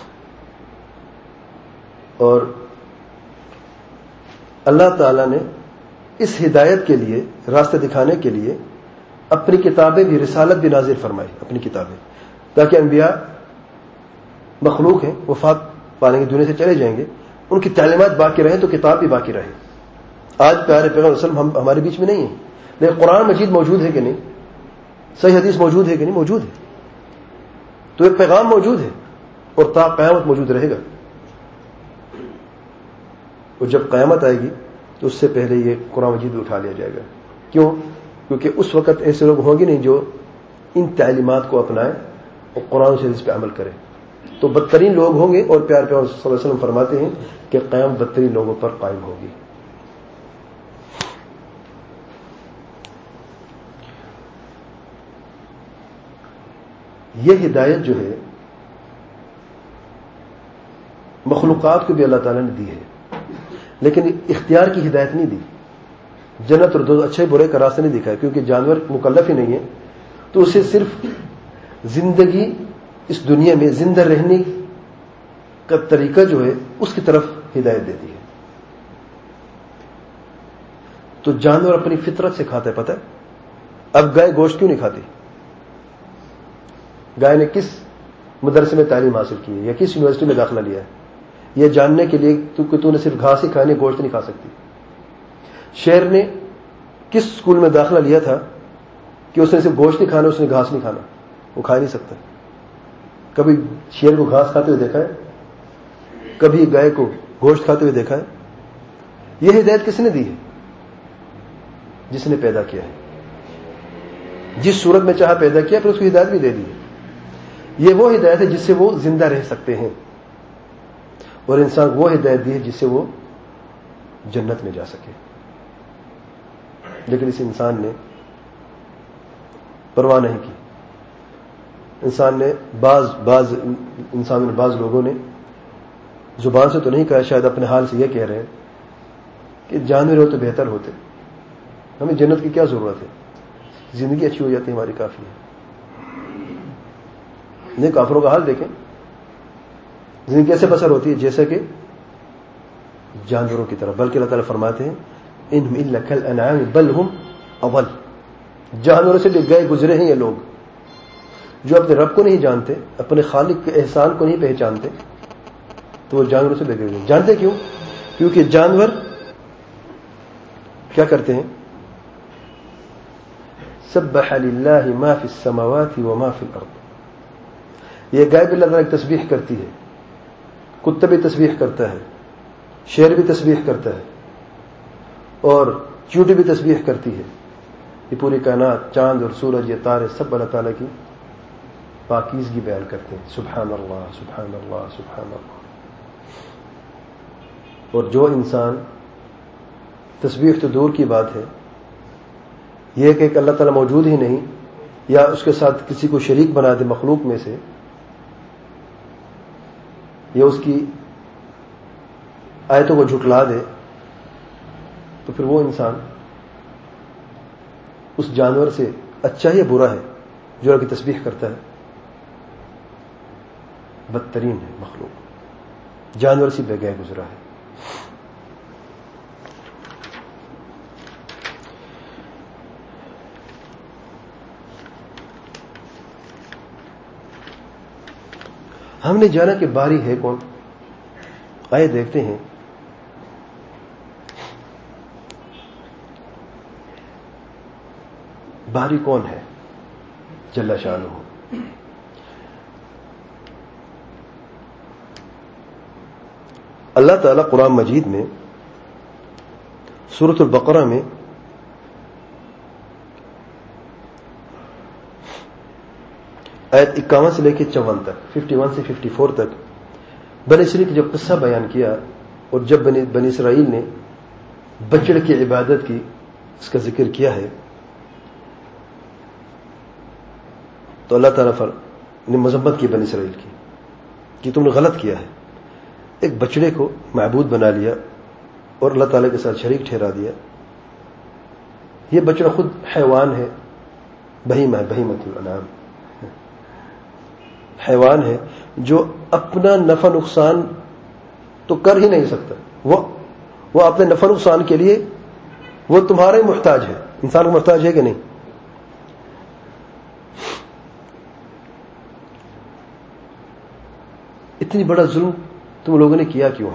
اور اللہ تعالی نے اس ہدایت کے لیے، راستے دکھانے کے لیے اپنی کتابیں بھی، رسالت بھی نازل فرمائی، اپنی کتابیں، تاکہ انبیاء مخلوق ہیں، وفات پانے کی دنیا سے چلے جائیں گے، ان کی تعلیمات باقی رہیں تو کتاب بھی باقی رہے۔ آج پیارے پیغمبر صلی اللہ علیہ وسلم ہم ہمارے بیچ میں نہیں ہیں، لیکن قرآن مجید موجود ہے کہ نہیں؟ صحیح حدیث موجود ہے کہ نہیں؟ موجود ہے، تو ایک پیغام موجود ہے اور تا قیامت موجود رہے گا۔ اور جب قیامت آئے گی تو اس سے پہلے یہ قرآن مجید اٹھا لیا جائے گا۔ کیوں؟ کیونکہ اس وقت ایسے لوگ ہوں گے نہیں جو ان تعلیمات کو اپنائیں اور قرآن سے اس پہ عمل کریں، تو بدترین لوگ ہوں گے۔ اور پیار پیار صلی اللہ علیہ وسلم فرماتے ہیں کہ قیامت بدترین لوگوں پر قائم ہوگی۔ یہ ہدایت جو ہے مخلوقات کو بھی اللہ تعالیٰ نے دی ہے، لیکن اختیار کی ہدایت نہیں دی، جنت اور دوزخ، اچھے برے کا راستہ نہیں دکھایا، کیونکہ جانور مکلف ہی نہیں ہے، تو اسے صرف زندگی اس دنیا میں زندہ رہنے کا طریقہ جو ہے اس کی طرف ہدایت دیتی ہے۔ تو جانور اپنی فطرت سے کھاتا ہے، پتہ ہے؟ اب گائے گوشت کیوں نہیں کھاتی؟ گائے نے کس مدرسے میں تعلیم حاصل کی ہے یا کس یونیورسٹی میں داخلہ لیا ہے یہ جاننے کے لیے کہ تو نے صرف گھاس ہی کھانی، گوشت نہیں کھا سکتی؟ شیر نے کس اسکول میں داخلہ لیا تھا کہ اس نے صرف گوشت نہیں کھانا، اس نے گھاس نہیں کھانا؟ وہ کھا نہیں سکتا۔ کبھی شیر کو گھاس کھاتے ہوئے دیکھا ہے؟ کبھی گائے کو گوشت کھاتے ہوئے دیکھا ہے؟ یہ ہدایت کس نے دی ہے؟ جس نے پیدا کیا ہے، جس صورت میں چاہا پیدا کیا، پھر اس کو ہدایت بھی دے دی ہے۔ یہ وہ ہدایت ہے جس سے وہ زندہ رہ سکتے ہیں، اور انسان وہ ہدایت دی ہے جس سے وہ جنت میں جا سکے۔ لیکن اس انسان نے پرواہ نہیں کی۔ انسان نے بعض بعض انسانوں نے بعض لوگوں نے زبان سے تو نہیں کہا، شاید اپنے حال سے یہ کہہ رہے ہیں کہ جانور ہو تو بہتر ہوتے، ہمیں جنت کی کیا ضرورت ہے، زندگی اچھی ہو جاتی ہماری کافی ہے۔ نہیں، کافروں کا حال دیکھیں، زندگی کیسے بسر ہوتی ہے؟ جیسے کہ جانوروں کی طرح، بلکہ اللہ تعالیٰ فرماتے ہیں انہم الا کالانعام بل ہم اضل، جانوروں سے بھی گئے گزرے ہیں یہ لوگ جو اپنے رب کو نہیں جانتے، اپنے خالق کے احسان کو نہیں پہچانتے، تو وہ جانوروں سے بھی گئے گزرے۔ جانتے کیوں؟ کیونکہ جانور کیا کرتے ہیں؟ سبح للہ ما فی السماوات وما فی الارض، یہ گائے بھی اللہ تعالیٰ کی تسبیح کرتی ہے، کتا بھی تسبیح کرتا ہے، شیر بھی تسبیح کرتا ہے، اور چیونٹی بھی تسبیح کرتی ہے. یہ پوری کائنات، چاند اور سورج، یہ تارے، سب اللہ تعالیٰ کی پاکیزگی بیان کرتے ہیں. سبحان اللہ سبحان اللہ سبحان اللہ. اور جو انسان تسبیح تو دور کی بات ہے، یہ کہ اللہ تعالیٰ موجود ہی نہیں یا اس کے ساتھ کسی کو شریک بنا دے مخلوق میں سے، یا اس کی آیتوں کو جھٹلا دے، تو پھر وہ انسان اس جانور سے اچھا یا برا ہے جو اللہ کی تسبیح کرتا ہے؟ بدترین ہے مخلوق، جانور سے بے گئے گزرا ہے. ہم نے جانا کہ باری ہے کون. آئے دیکھتے ہیں باری کون ہے جل شانہ. اللہ تعالیٰ قرآن مجید میں سورۃ البقرہ میں آیت اکاون سے لے کے چون تک، ففٹی ون سے ففٹی فور تک بنی اسرائیل کی جب قصہ بیان کیا، اور جب بنی بنی اسرائیل نے بچڑے کی عبادت کی اس کا ذکر کیا ہے، تو اللہ تعالیٰ نے مذمت کی بنی اسرائیل کی کہ تم نے غلط کیا ہے. ایک بچڑے کو معبود بنا لیا اور اللہ تعالیٰ کے ساتھ شریک ٹھہرا دیا. یہ بچڑا خود حیوان ہے، بہیمہ ہے، بہیمۃ الانعام، حیوان ہے جو اپنا نفع نقصان تو کر ہی نہیں سکتا. وہ وہ اپنے نفع نقصان کے لیے وہ تمہارا ہی محتاج ہے. انسان کو محتاج ہے کہ نہیں؟ اتنی بڑا ظلم تم لوگوں نے کیا کیوں ہے؟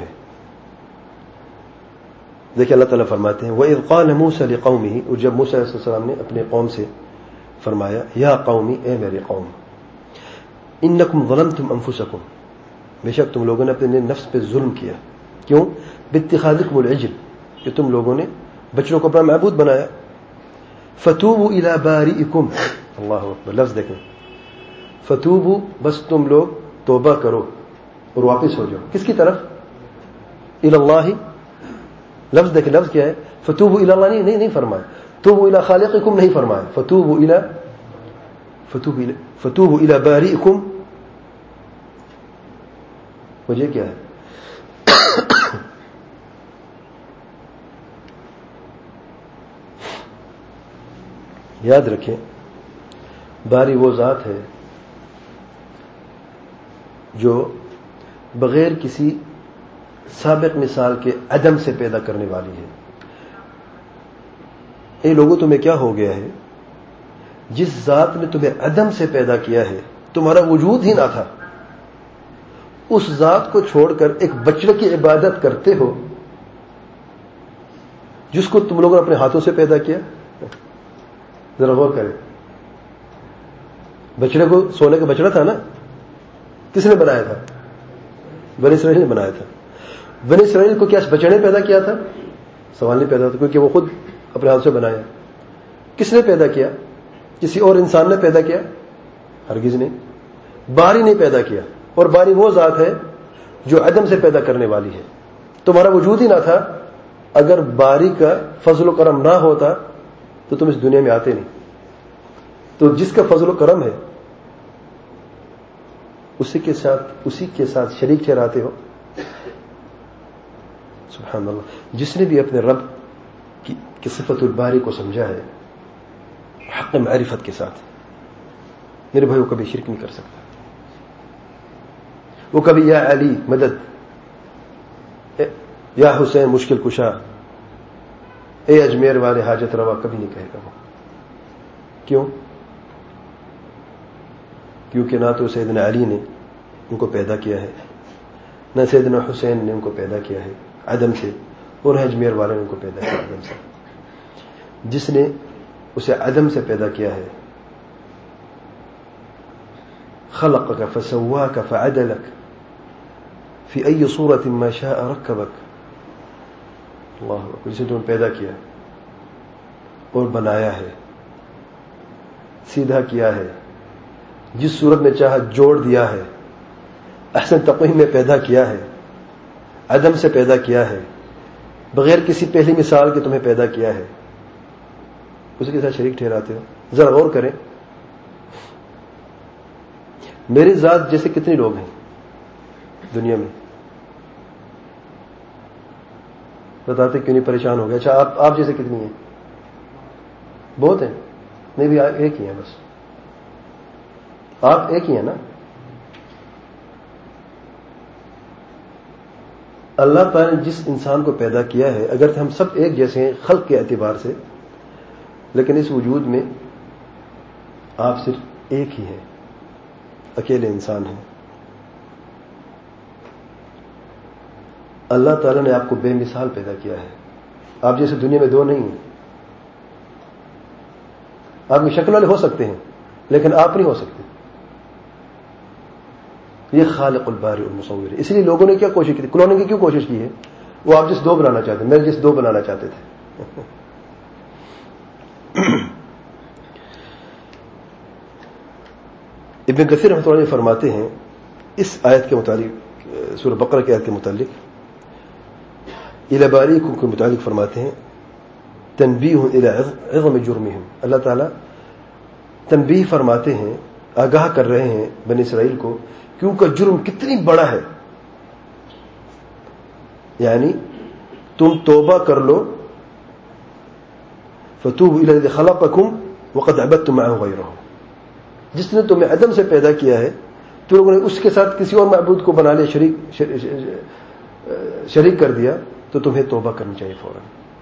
دیکھیں اللہ تعالیٰ فرماتے ہیں وَإِذْ قَالَ مُوسَى لِقَوْمِهِ، اور جب موسیٰ علیہ السلام نے اپنے قوم سے فرمایا یا قومی، اے میرے قوم، انکم ظلمتم انفسکم، بے شک تم لوگوں نے اپنے نفس پہ ظلم کیا. کیوں؟ باتخاذکم العجل، کہ تم لوگوں نے بچڑوں کو اپنا معبود بنایا. فتوبوا الی بارئکم، اللہ اکبر، لفظ دیکھیں، فتوبوا، بس تم لوگ توبہ کرو اور واپس ہو جاؤ. کس کی طرف؟ الی اللہ. لفظ دیکھیں، لفظ کیا ہے؟ فتوبوا الی اللہ نہیں نہیں نہیں فرمایا، توبوا الی خالقکم نہیں فرمایا، فتوبوا الی فتوبوا الی فتوبوا الی بارئکم. وجہ کیا ہے؟ یاد رکھیں، باری وہ ذات ہے جو بغیر کسی سابق مثال کے عدم سے پیدا کرنے والی ہے. اے لوگوں، تمہیں کیا ہو گیا ہے؟ جس ذات نے تمہیں عدم سے پیدا کیا ہے، تمہارا وجود ہی نہ تھا، اس ذات کو چھوڑ کر ایک بچڑے کی عبادت کرتے ہو جس کو تم لوگوں نے اپنے ہاتھوں سے پیدا کیا. ذرا غور کریں، بچڑے کو سونے کا بچڑا تھا نا، کس نے بنایا تھا؟ بنی اسرائیل نے بنایا تھا. بنی اسرائیل کو کیا اس بچڑے نے پیدا کیا تھا؟ سوال نہیں پیدا ہوتا، کیونکہ وہ خود اپنے ہاتھ سے بنایا. کس نے پیدا کیا؟ کسی اور انسان نے پیدا کیا؟ ہرگز نہیں. باری نے پیدا کیا، اور باری وہ ذات ہے جو عدم سے پیدا کرنے والی ہے. تمہارا وجود ہی نہ تھا. اگر باری کا فضل و کرم نہ ہوتا تو تم اس دنیا میں آتے نہیں. تو جس کا فضل و کرم ہے اسی کے ساتھ اسی کے ساتھ شریک ٹھہراتے ہو. سبحان اللہ. جس نے بھی اپنے رب کی, کی صفت الباری کو سمجھا ہے حق معرفت کے ساتھ، میرے بھائی، وہ کبھی شرک نہیں کر سکتا. وہ کبھی یا علی مدد، یا حسین مشکل کشا، اے اجمیر والے حاجت روا کبھی نہیں کہے گا. وہ کیوں؟ کیونکہ نہ تو سیدنا علی نے ان کو پیدا کیا ہے، نہ سیدنا حسین نے ان کو پیدا کیا ہے عدم سے، اور نہ اجمیر والے نے ان کو پیدا کیا عدم سے. جس نے اسے عدم سے پیدا کیا ہے، خلقک فسواک فعدلک فی ای صورت ما شاء رکبک. اللہ اکبر. جسے تم پیدا کیا اور بنایا ہے، سیدھا کیا ہے، جس صورت میں چاہا جوڑ دیا ہے، احسن تقویم میں پیدا کیا ہے، عدم سے پیدا کیا ہے، بغیر کسی پہلی مثال کے تمہیں پیدا کیا ہے، اس کے ساتھ شریک ٹھہراتے ہو. ذرا غور کریں، میری ذات جیسے کتنے لوگ ہیں دنیا میں؟ بتاتے کیوں نہیں پریشان ہو گیا؟ اچھا آپ آپ جیسے کتنی ہیں؟ بہت ہیں. نہیں بھی ایک ہی ہیں، بس آپ ایک ہی ہیں نا. اللہ تعالی نے جس انسان کو پیدا کیا ہے، اگر ہم سب ایک جیسے ہیں خلق کے اعتبار سے، لیکن اس وجود میں آپ صرف ایک ہی ہیں، اکیلے انسان ہیں. اللہ تعالی نے آپ کو بے مثال پیدا کیا ہے. آپ جیسے دنیا میں دو نہیں ہیں. آپ کی شکل والے ہو سکتے ہیں لیکن آپ نہیں ہو سکتے. یہ خالق الباری المصور ہے. اس لیے لوگوں نے کیا کوشش کی تھی؟ کلوننگ کی کیوں کوشش کی ہے؟ وہ آپ جس دو بنانا چاہتے ہیں، میرے جس دو بنانا چاہتے تھے. ابن کثیر رحمۃ اللہ علیہ فرماتے ہیں اس آیت کے متعلق، سورہ بقرہ کی آیت کے متعلق، الی باریکم کے متعلق فرماتے ہیں تنبیہ الی عظم جرمہم. اللہ تعالیٰ تنبیہ فرماتے ہیں، آگاہ کر رہے ہیں بنی اسرائیل کو کہ ان کا جرم کتنی بڑا ہے. یعنی تم توبہ کر لو، فتوبوا الی الذی خلقکم وقد عبدتم معه غیرہ. جس نے تمہیں عدم سے پیدا کیا ہے، تو لوگوں نے اس کے ساتھ کسی اور معبود کو بنا لیا، شریک شریک کر دیا، تو تمہیں توبہ کرنی چاہیے فوراً.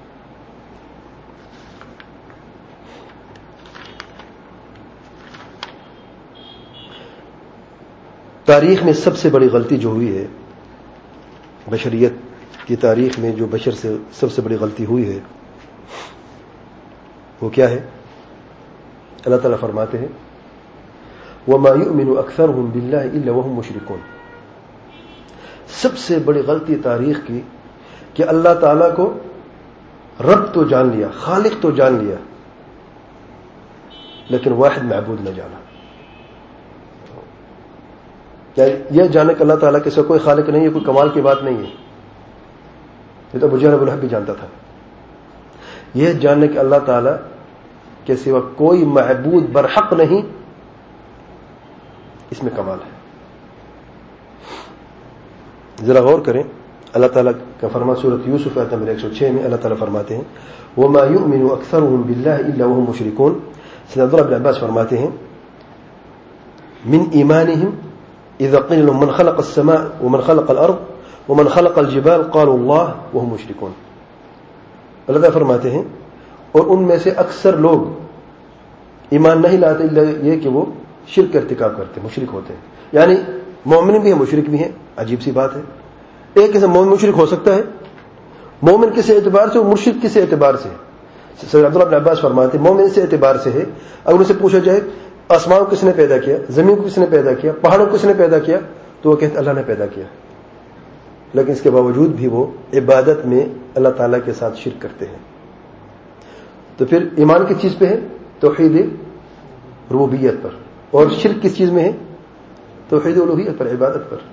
تاریخ میں سب سے بڑی غلطی جو ہوئی ہے، بشریت کی تاریخ میں جو بشر سے سب سے بڑی غلطی ہوئی ہے، وہ کیا ہے؟ اللہ تعالیٰ فرماتے ہیں وَمَا يُؤْمِنُ أَكْثَرُهُمْ بِاللَّهِ إِلَّا وَهُمْ مُشْرِكُونَ. سب سے بڑی غلطی تاریخ کی کہ اللہ تعالیٰ کو رب تو جان لیا، خالق تو جان لیا، لیکن واحد معبود نہ جانا. یہ جانے کہ اللہ تعالیٰ کے سوا کوئی خالق نہیں ہے، کوئی کمال کی بات نہیں ہے. یہ تو ابو جہل ابو لہب بھی جانتا تھا. یہ جاننے کہ اللہ تعالیٰ کے سوا کوئی معبود برحق نہیں، اس میں کمال ہے. ذرا غور کریں، اللہ تعالیٰ کا فرمان سورۃ یوسف آیت نمبر ایک سو چھ میں اللہ تعالیٰ فرماتے ہیں وَمَا يُؤْمِنُ أَكْثَرُهُمْ بِاللَّهِ إِلَّا وَهُمْ مُشْرِكُونَ. سیدنا عبداللہ بن عباس فرماتے ہیں من ایمانهم اذا قیل لهم من خلق السماء ومن خلق الارض ومن خلق الجبال قالوا الله وهم مشركون. اللہ تعالیٰ فرماتے ہیں اور ان میں سے اکثر لوگ ایمان نہیں لاتے الا یہ کہ وہ شرک کا ارتکاب کرتے، مشرک ہوتے ہیں. یعنی مومن بھی ہیں مشرک بھی ہیں. عجیب سی بات ہے، ایک قسم مومن مشرک ہو سکتا ہے، مومن کس اعتبار سے اور مشرک کس اعتبار سے؟ سید عبداللہ بن عباس فرماتے ہیں مومن اس اعتبار سے ہے اگر اسے پوچھا جائے آسمان کو کس نے پیدا کیا، زمین کو کس نے پیدا کیا، پہاڑوں کو کس نے پیدا کیا، تو وہ کہتے اللہ نے پیدا کیا. لیکن اس کے باوجود بھی وہ عبادت میں اللہ تعالیٰ کے ساتھ شرک کرتے ہیں. تو پھر ایمان کس چیز پہ ہے؟ توحید ربوبیت پر. اور شرک کس چیز میں ہے؟ توحید الوہیت پر، عبادت پر.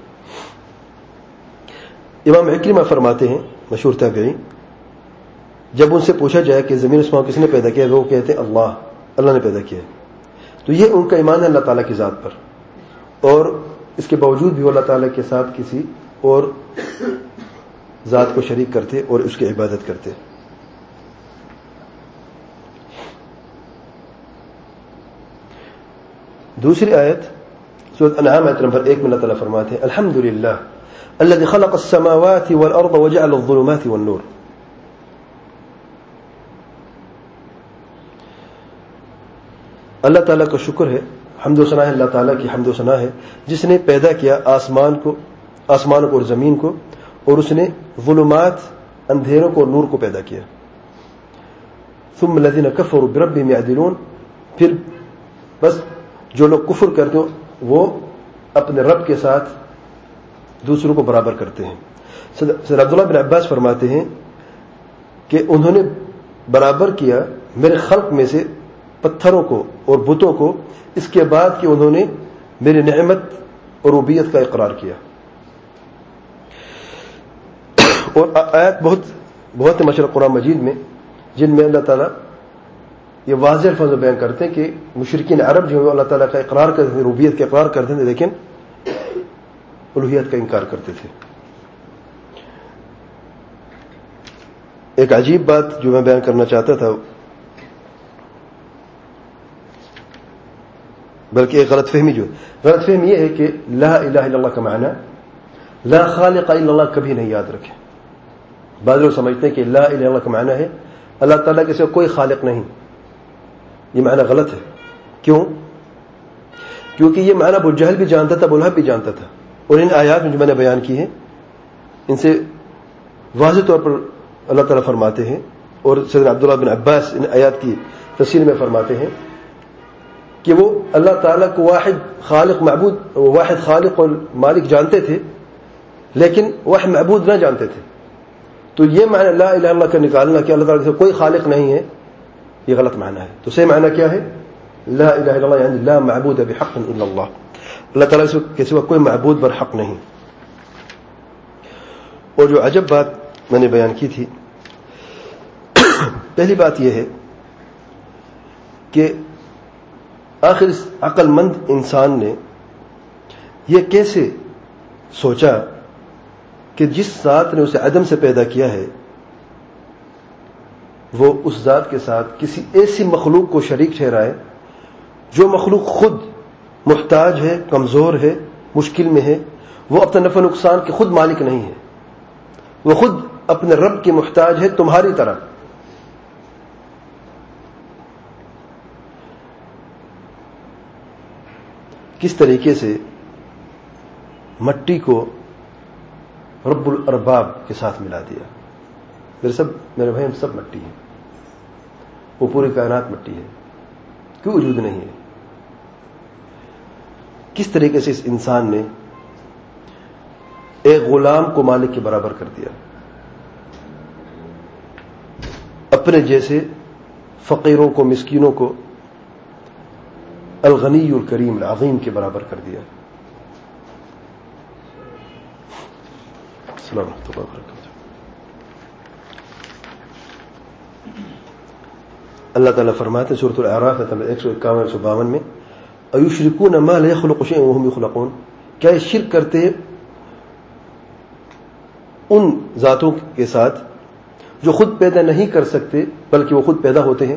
امام عکرمہ فرماتے ہیں، مشہور تابعی، جب ان سے پوچھا جائے کہ زمین آسمان کس نے پیدا کیا، وہ کہتے ہیں اللہ اللہ نے پیدا کیا. تو یہ ان کا ایمان ہے اللہ تعالیٰ کی ذات پر، اور اس کے باوجود بھی وہ اللہ تعالیٰ کے ساتھ کسی اور ذات کو شریک کرتے اور اس کی عبادت کرتے. دوسری آیت سورۃ انعام آیت نمبر ایک میں اللہ تعالیٰ فرماتے ہیں الحمدللہ الذی خلق السماوات والارض وجعل الظلمات والنور. اللہ تعالیٰ کا شکر ہے، حمد و ثنا ہے اللہ تعالیٰ کی حمد و ثنا ہے جس نے پیدا کیا آسمان کو آسمان کو اور زمین کو، اور اس نے ظلمات اندھیروں کو اور نور کو پیدا کیا. ثم الذين كفروا بربهم يعدلون. پھر بس جو لوگ کفر کرتے ہیں وہ اپنے رب کے ساتھ دوسروں کو برابر کرتے ہیں. سید عبداللہ بن عباس فرماتے ہیں کہ انہوں نے برابر کیا میرے خلق میں سے پتھروں کو اور بتوں کو اس کے بعد کہ انہوں نے میری نعمت اور ربوبیت کا اقرار کیا. اور آیات بہت بہت مشہور قرآن مجید میں جن میں اللہ تعالیٰ یہ واضح الفاظ بیان کرتے ہیں کہ مشرکین عرب جو ہے اللہ تعالیٰ کا اقرار کرتے تھے, ربوبیت کا اقرار کرتے تھے, لیکن الوہیت کا انکار کرتے تھے. ایک عجیب بات جو میں بیان کرنا چاہتا تھا, بلکہ ایک غلط فہمی جو غلط فہمی یہ ہے کہ لا الہ الا اللہ کا معنی لا خالق الا اللہ کبھی نہیں یاد رکھیں. بعض لوگ سمجھتے ہیں کہ لا الہ الا اللہ کا معنی ہے اللہ تعالیٰ کے سوا کوئی خالق نہیں. یہ معنی غلط ہے. کیوں؟ کیونکہ یہ معنی ابو جہل بھی جانتا تھا, ابو لہب بھی جانتا تھا, اور ان آیات میں جو میں نے بیان کی ہیں ان سے واضح طور پر اللہ تعالیٰ فرماتے ہیں, اور سیدنا عبداللہ بن عباس ان آیات کی تفسیر میں فرماتے ہیں کہ وہ اللہ تعالیٰ کو واحد خالق معبود واحد خالق اور مالک جانتے تھے, لیکن واحد معبود نہ جانتے تھے. تو یہ معنی لا الہ الا اللہ کا نکالنا کہ اللہ تعالیٰ سے کوئی خالق نہیں ہے, یہ غلط معنی ہے. تو صحیح معنی کیا ہے؟ لا الہ الا اللہ یعنی لا معبود بحق الا اللہ, اللہ تعالیٰ کے سوا کوئی معبود برحق نہیں. اور جو عجب بات میں نے بیان کی تھی, پہلی بات یہ ہے کہ آخر اس عقل مند انسان نے یہ کیسے سوچا کہ جس ذات نے اسے عدم سے پیدا کیا ہے وہ اس ذات کے ساتھ کسی ایسی مخلوق کو شریک ٹھہرائے جو مخلوق خود محتاج ہے, کمزور ہے, مشکل میں ہے, وہ اپنے نفع نقصان کے خود مالک نہیں ہے, وہ خود اپنے رب کے محتاج ہے تمہاری طرح. کس طریقے سے مٹی کو رب الارباب کے ساتھ ملا دیا. میرے سب میرے بھائی ہم سب مٹی ہیں, وہ پوری کائنات مٹی ہے, کیوں وجود نہیں ہے. کس طریقے سے اس انسان نے ایک غلام کو مالک کے برابر کر دیا, اپنے جیسے فقیروں کو, مسکینوں کو الغنی الکریم العظیم کے برابر کر دیا. السلام ورحمۃ اللہ وبرکاتہ. اللہ تعالیٰ فرماتے ہیں سورۃ الاعراف ایک سو اکاون ایک سو باون میں, ایشرکون ما لا یخلق شیئا وهم یخلقون, کیا یہ شرک کرتے ہیں ان ذاتوں کے ساتھ جو خود پیدا نہیں کر سکتے بلکہ وہ خود پیدا ہوتے ہیں.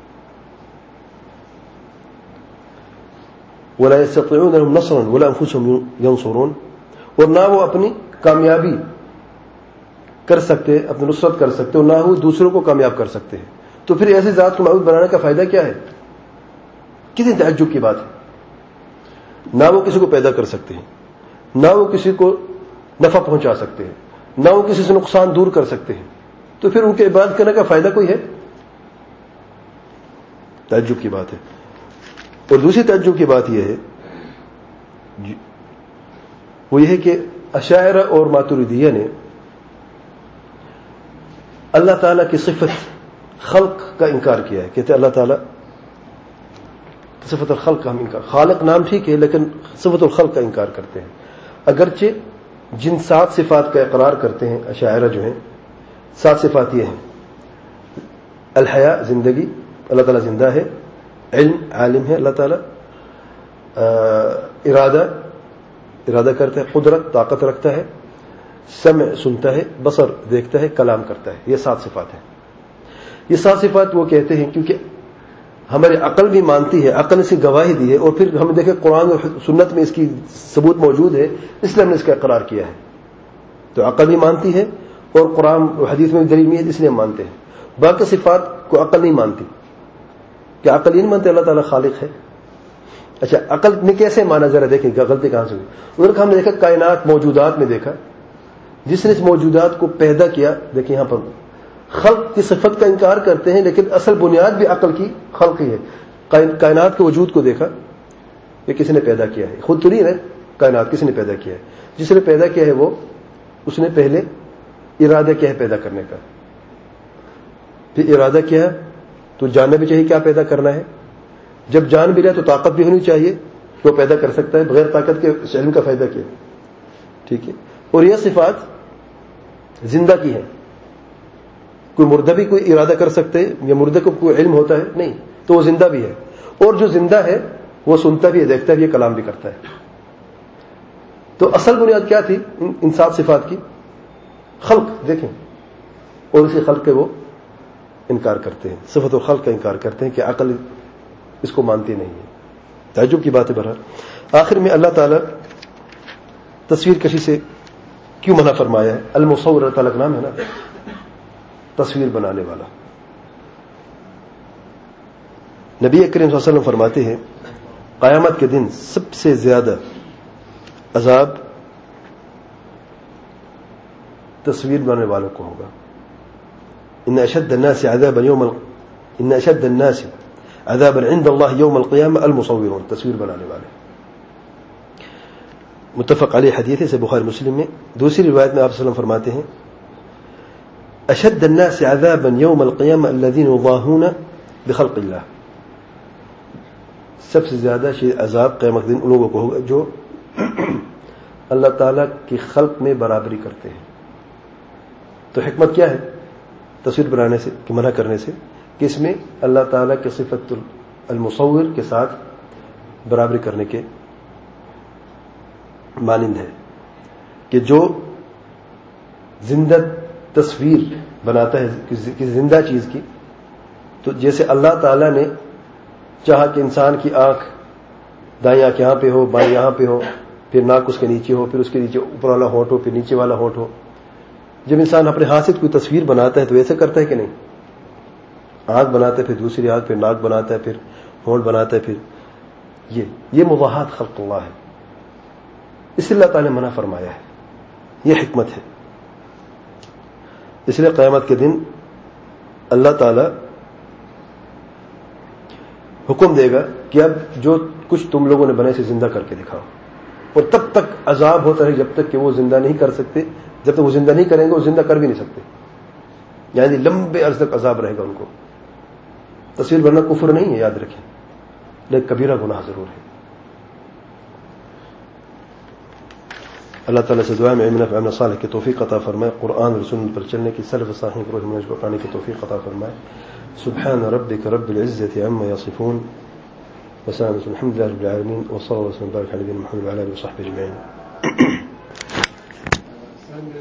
ولا يستطيعون لهم نصرا ولا انفسهم ينصرون, اور نہ وہ اپنی کامیابی کر سکتے, اپنی نصرت کر سکتے, اور نہ وہ دوسروں کو کامیاب کر سکتے ہیں. تو پھر ایسی ذات کو معبود بنانے کا فائدہ کیا ہے؟ کتنی تعجب کی بات ہے. نہ وہ کسی کو پیدا کر سکتے ہیں, نہ وہ کسی کو نفع پہنچا سکتے ہیں, نہ وہ کسی سے نقصان دور کر سکتے ہیں, تو پھر ان کے عبادت کرنے کا فائدہ کوئی ہے؟ تعجب کی بات ہے. اور دوسری تعجب کی بات یہ ہے وہ یہ ہے کہ اشاعرہ اور ماتریدیہ نے اللہ تعالیٰ کی صفت خلق کا انکار کیا ہے. کہتے ہیں اللہ تعالیٰ صفت الخلق کا ہم انکار, خالق نام ٹھیک ہے لیکن صفت الخلق کا انکار کرتے ہیں. اگرچہ جن سات صفات کا اقرار کرتے ہیں اشاعرہ جو ہیں, سات صفات یہ ہیں: الحیاء زندگی, اللہ تعالیٰ زندہ ہے. علم عالم ہے اللہ تعالیٰ. ارادہ ارادہ کرتا ہے. قدرت طاقت رکھتا ہے. سمع سنتا ہے. بصر دیکھتا ہے. کلام کرتا ہے. یہ سات صفات ہیں. یہ سات صفات وہ کہتے ہیں کیونکہ ہماری عقل بھی مانتی ہے, عقل نے اس کی گواہی دی ہے, اور پھر ہم دیکھیں قرآن اور سنت میں اس کی ثبوت موجود ہے, اس لیے ہم نے اس کا اقرار کیا ہے. تو عقل بھی مانتی ہے اور قرآن اور حدیث میں بھی دلیل ہے, اس لیے ہم مانتے ہیں. باقی صفات کو عقل نہیں مانتی. کیا عقل نہیں مانتے اللہ تعالیٰ خالق ہے؟ اچھا عقل نے کیسے مانا, ذرا دیکھیں غلطی کہاں سے ہوئی. انہوں نے ہم نے دیکھا کائنات موجودات میں دیکھا, جس نے اس موجودات کو پیدا کیا. دیکھیں یہاں پر خلق کی صفت کا انکار کرتے ہیں, لیکن اصل بنیاد بھی عقل کی خلق ہی ہے. کائنات کے وجود کو دیکھا, یہ کسی نے پیدا کیا ہے, خود تو نہیں ہے. کائنات کسی نے پیدا کیا ہے. جس نے پیدا کیا ہے وہ اس نے پہلے ارادہ کیا ہے پیدا کرنے کا, پھر ارادہ کیا تو جاننا بھی چاہیے کیا پیدا کرنا ہے. جب جان بھی رہے تو طاقت بھی ہونی چاہیے کہ وہ پیدا کر سکتا ہے. بغیر طاقت کے اس علم کا فائدہ کیا؟ ٹھیک ہے. اور یہ صفات زندہ کی ہیں. کوئی مردہ بھی کوئی ارادہ کر سکتے یا مردہ کو کوئی علم ہوتا ہے؟ نہیں. تو وہ زندہ بھی ہے. اور جو زندہ ہے وہ سنتا بھی ہے، دیکھتا بھی ہے، کلام بھی کرتا ہے. تو اصل بنیاد کیا تھی ان سات صفات کی؟ خلق. دیکھیں، اور اسی خلق کے وہ انکار کرتے ہیں، صفت و خلق کا انکار کرتے ہیں کہ عقل اس کو مانتی نہیں ہے. تعجب کی بات ہے. بہرحال آخر میں اللہ تعالیٰ تصویر کشی سے کیوں منع فرمایا ہے؟ المصور اللہ تعالیٰ کا نام ہے نا، تصویر بنانے والا. نبی کریم صلی اللہ علیہ وسلم فرماتے ہیں قیامت کے دن سب سے زیادہ عذاب تصویر بنانے والوں کو ہوگا. ان اشد الناس عذابا يوم ال... ان اشد الناس عذابا عند الله يوم القيامه المصورون، تصویر بنانے والے. متفق علیہ حدیث ہے بخاری مسلم میں. دوسری روایت میں آپ صلی اللہ علیہ وسلم فرماتے ہیں اشد الناس عذابا يوم القيامه الذين يضاهون بخلق الله، سب سے زیادہ عذاب قیامت دن ان لوگوں کو ہوگا جو اللہ تعالیٰ کی خلق میں برابری کرتے ہیں. تو حکمت کیا ہے تصویر بنانے سے کہ منع کرنے سے؟ کہ اس میں اللہ تعالیٰ کے صفت المصور کے ساتھ برابری کرنے کے مانند ہے کہ جو زندہ تصویر بناتا ہے کسی زندہ چیز کی، تو جیسے اللہ تعالیٰ نے چاہا کہ انسان کی آنکھ دائیں آنکھ یہاں پہ ہو، بائیں یہاں پہ ہو، پھر ناک اس کے نیچے ہو، پھر اس کے نیچے اوپر والا ہونٹ ہو، پھر نیچے والا ہونٹ ہو. جب انسان اپنے ہاتھ سے کوئی تصویر بناتا ہے تو ایسا کرتا ہے کہ نہیں؟ آنکھ بناتا ہے، پھر دوسری آنکھ، پھر ناک بناتا ہے، پھر ہونٹ بناتا ہے، پھر یہ یہ مباحات خلق اللہ ہے. اس لیے اللہ تعالیٰ نے منع فرمایا ہے. یہ حکمت ہے. اس لیے قیامت کے دن اللہ تعالیٰ حکم دے گا کہ اب جو کچھ تم لوگوں نے بنے سے زندہ کر کے دکھاؤ. اور تب تک عذاب ہوتا ہے جب تک کہ وہ زندہ نہیں کر سکتے. جب تک وہ زندہ نہیں کریں گے وہ زندہ کر بھی نہیں سکتے. یعنی لمبے عرصے تک عذاب رہے گا ان کو. تصویر بننا کفر نہیں ہے، یاد رکھیں، لیکن کبیرہ گناہ ضرور ہے. اللہ تعالیٰ سے دعا میں علم نافع عمل صالح کی توفیق عطا فرمائے، قرآن اور سنت پر چلنے کی، سلف صالحین کو منہج کو اپنانے کی توفیق عطا فرمائے. سبحان ربك رب العزة عما يصفون وسلام الحمد لله رب العالمين وصلى الله وسلم وبارك على نبينا محمد وعلى اله وصحبه اجمعين.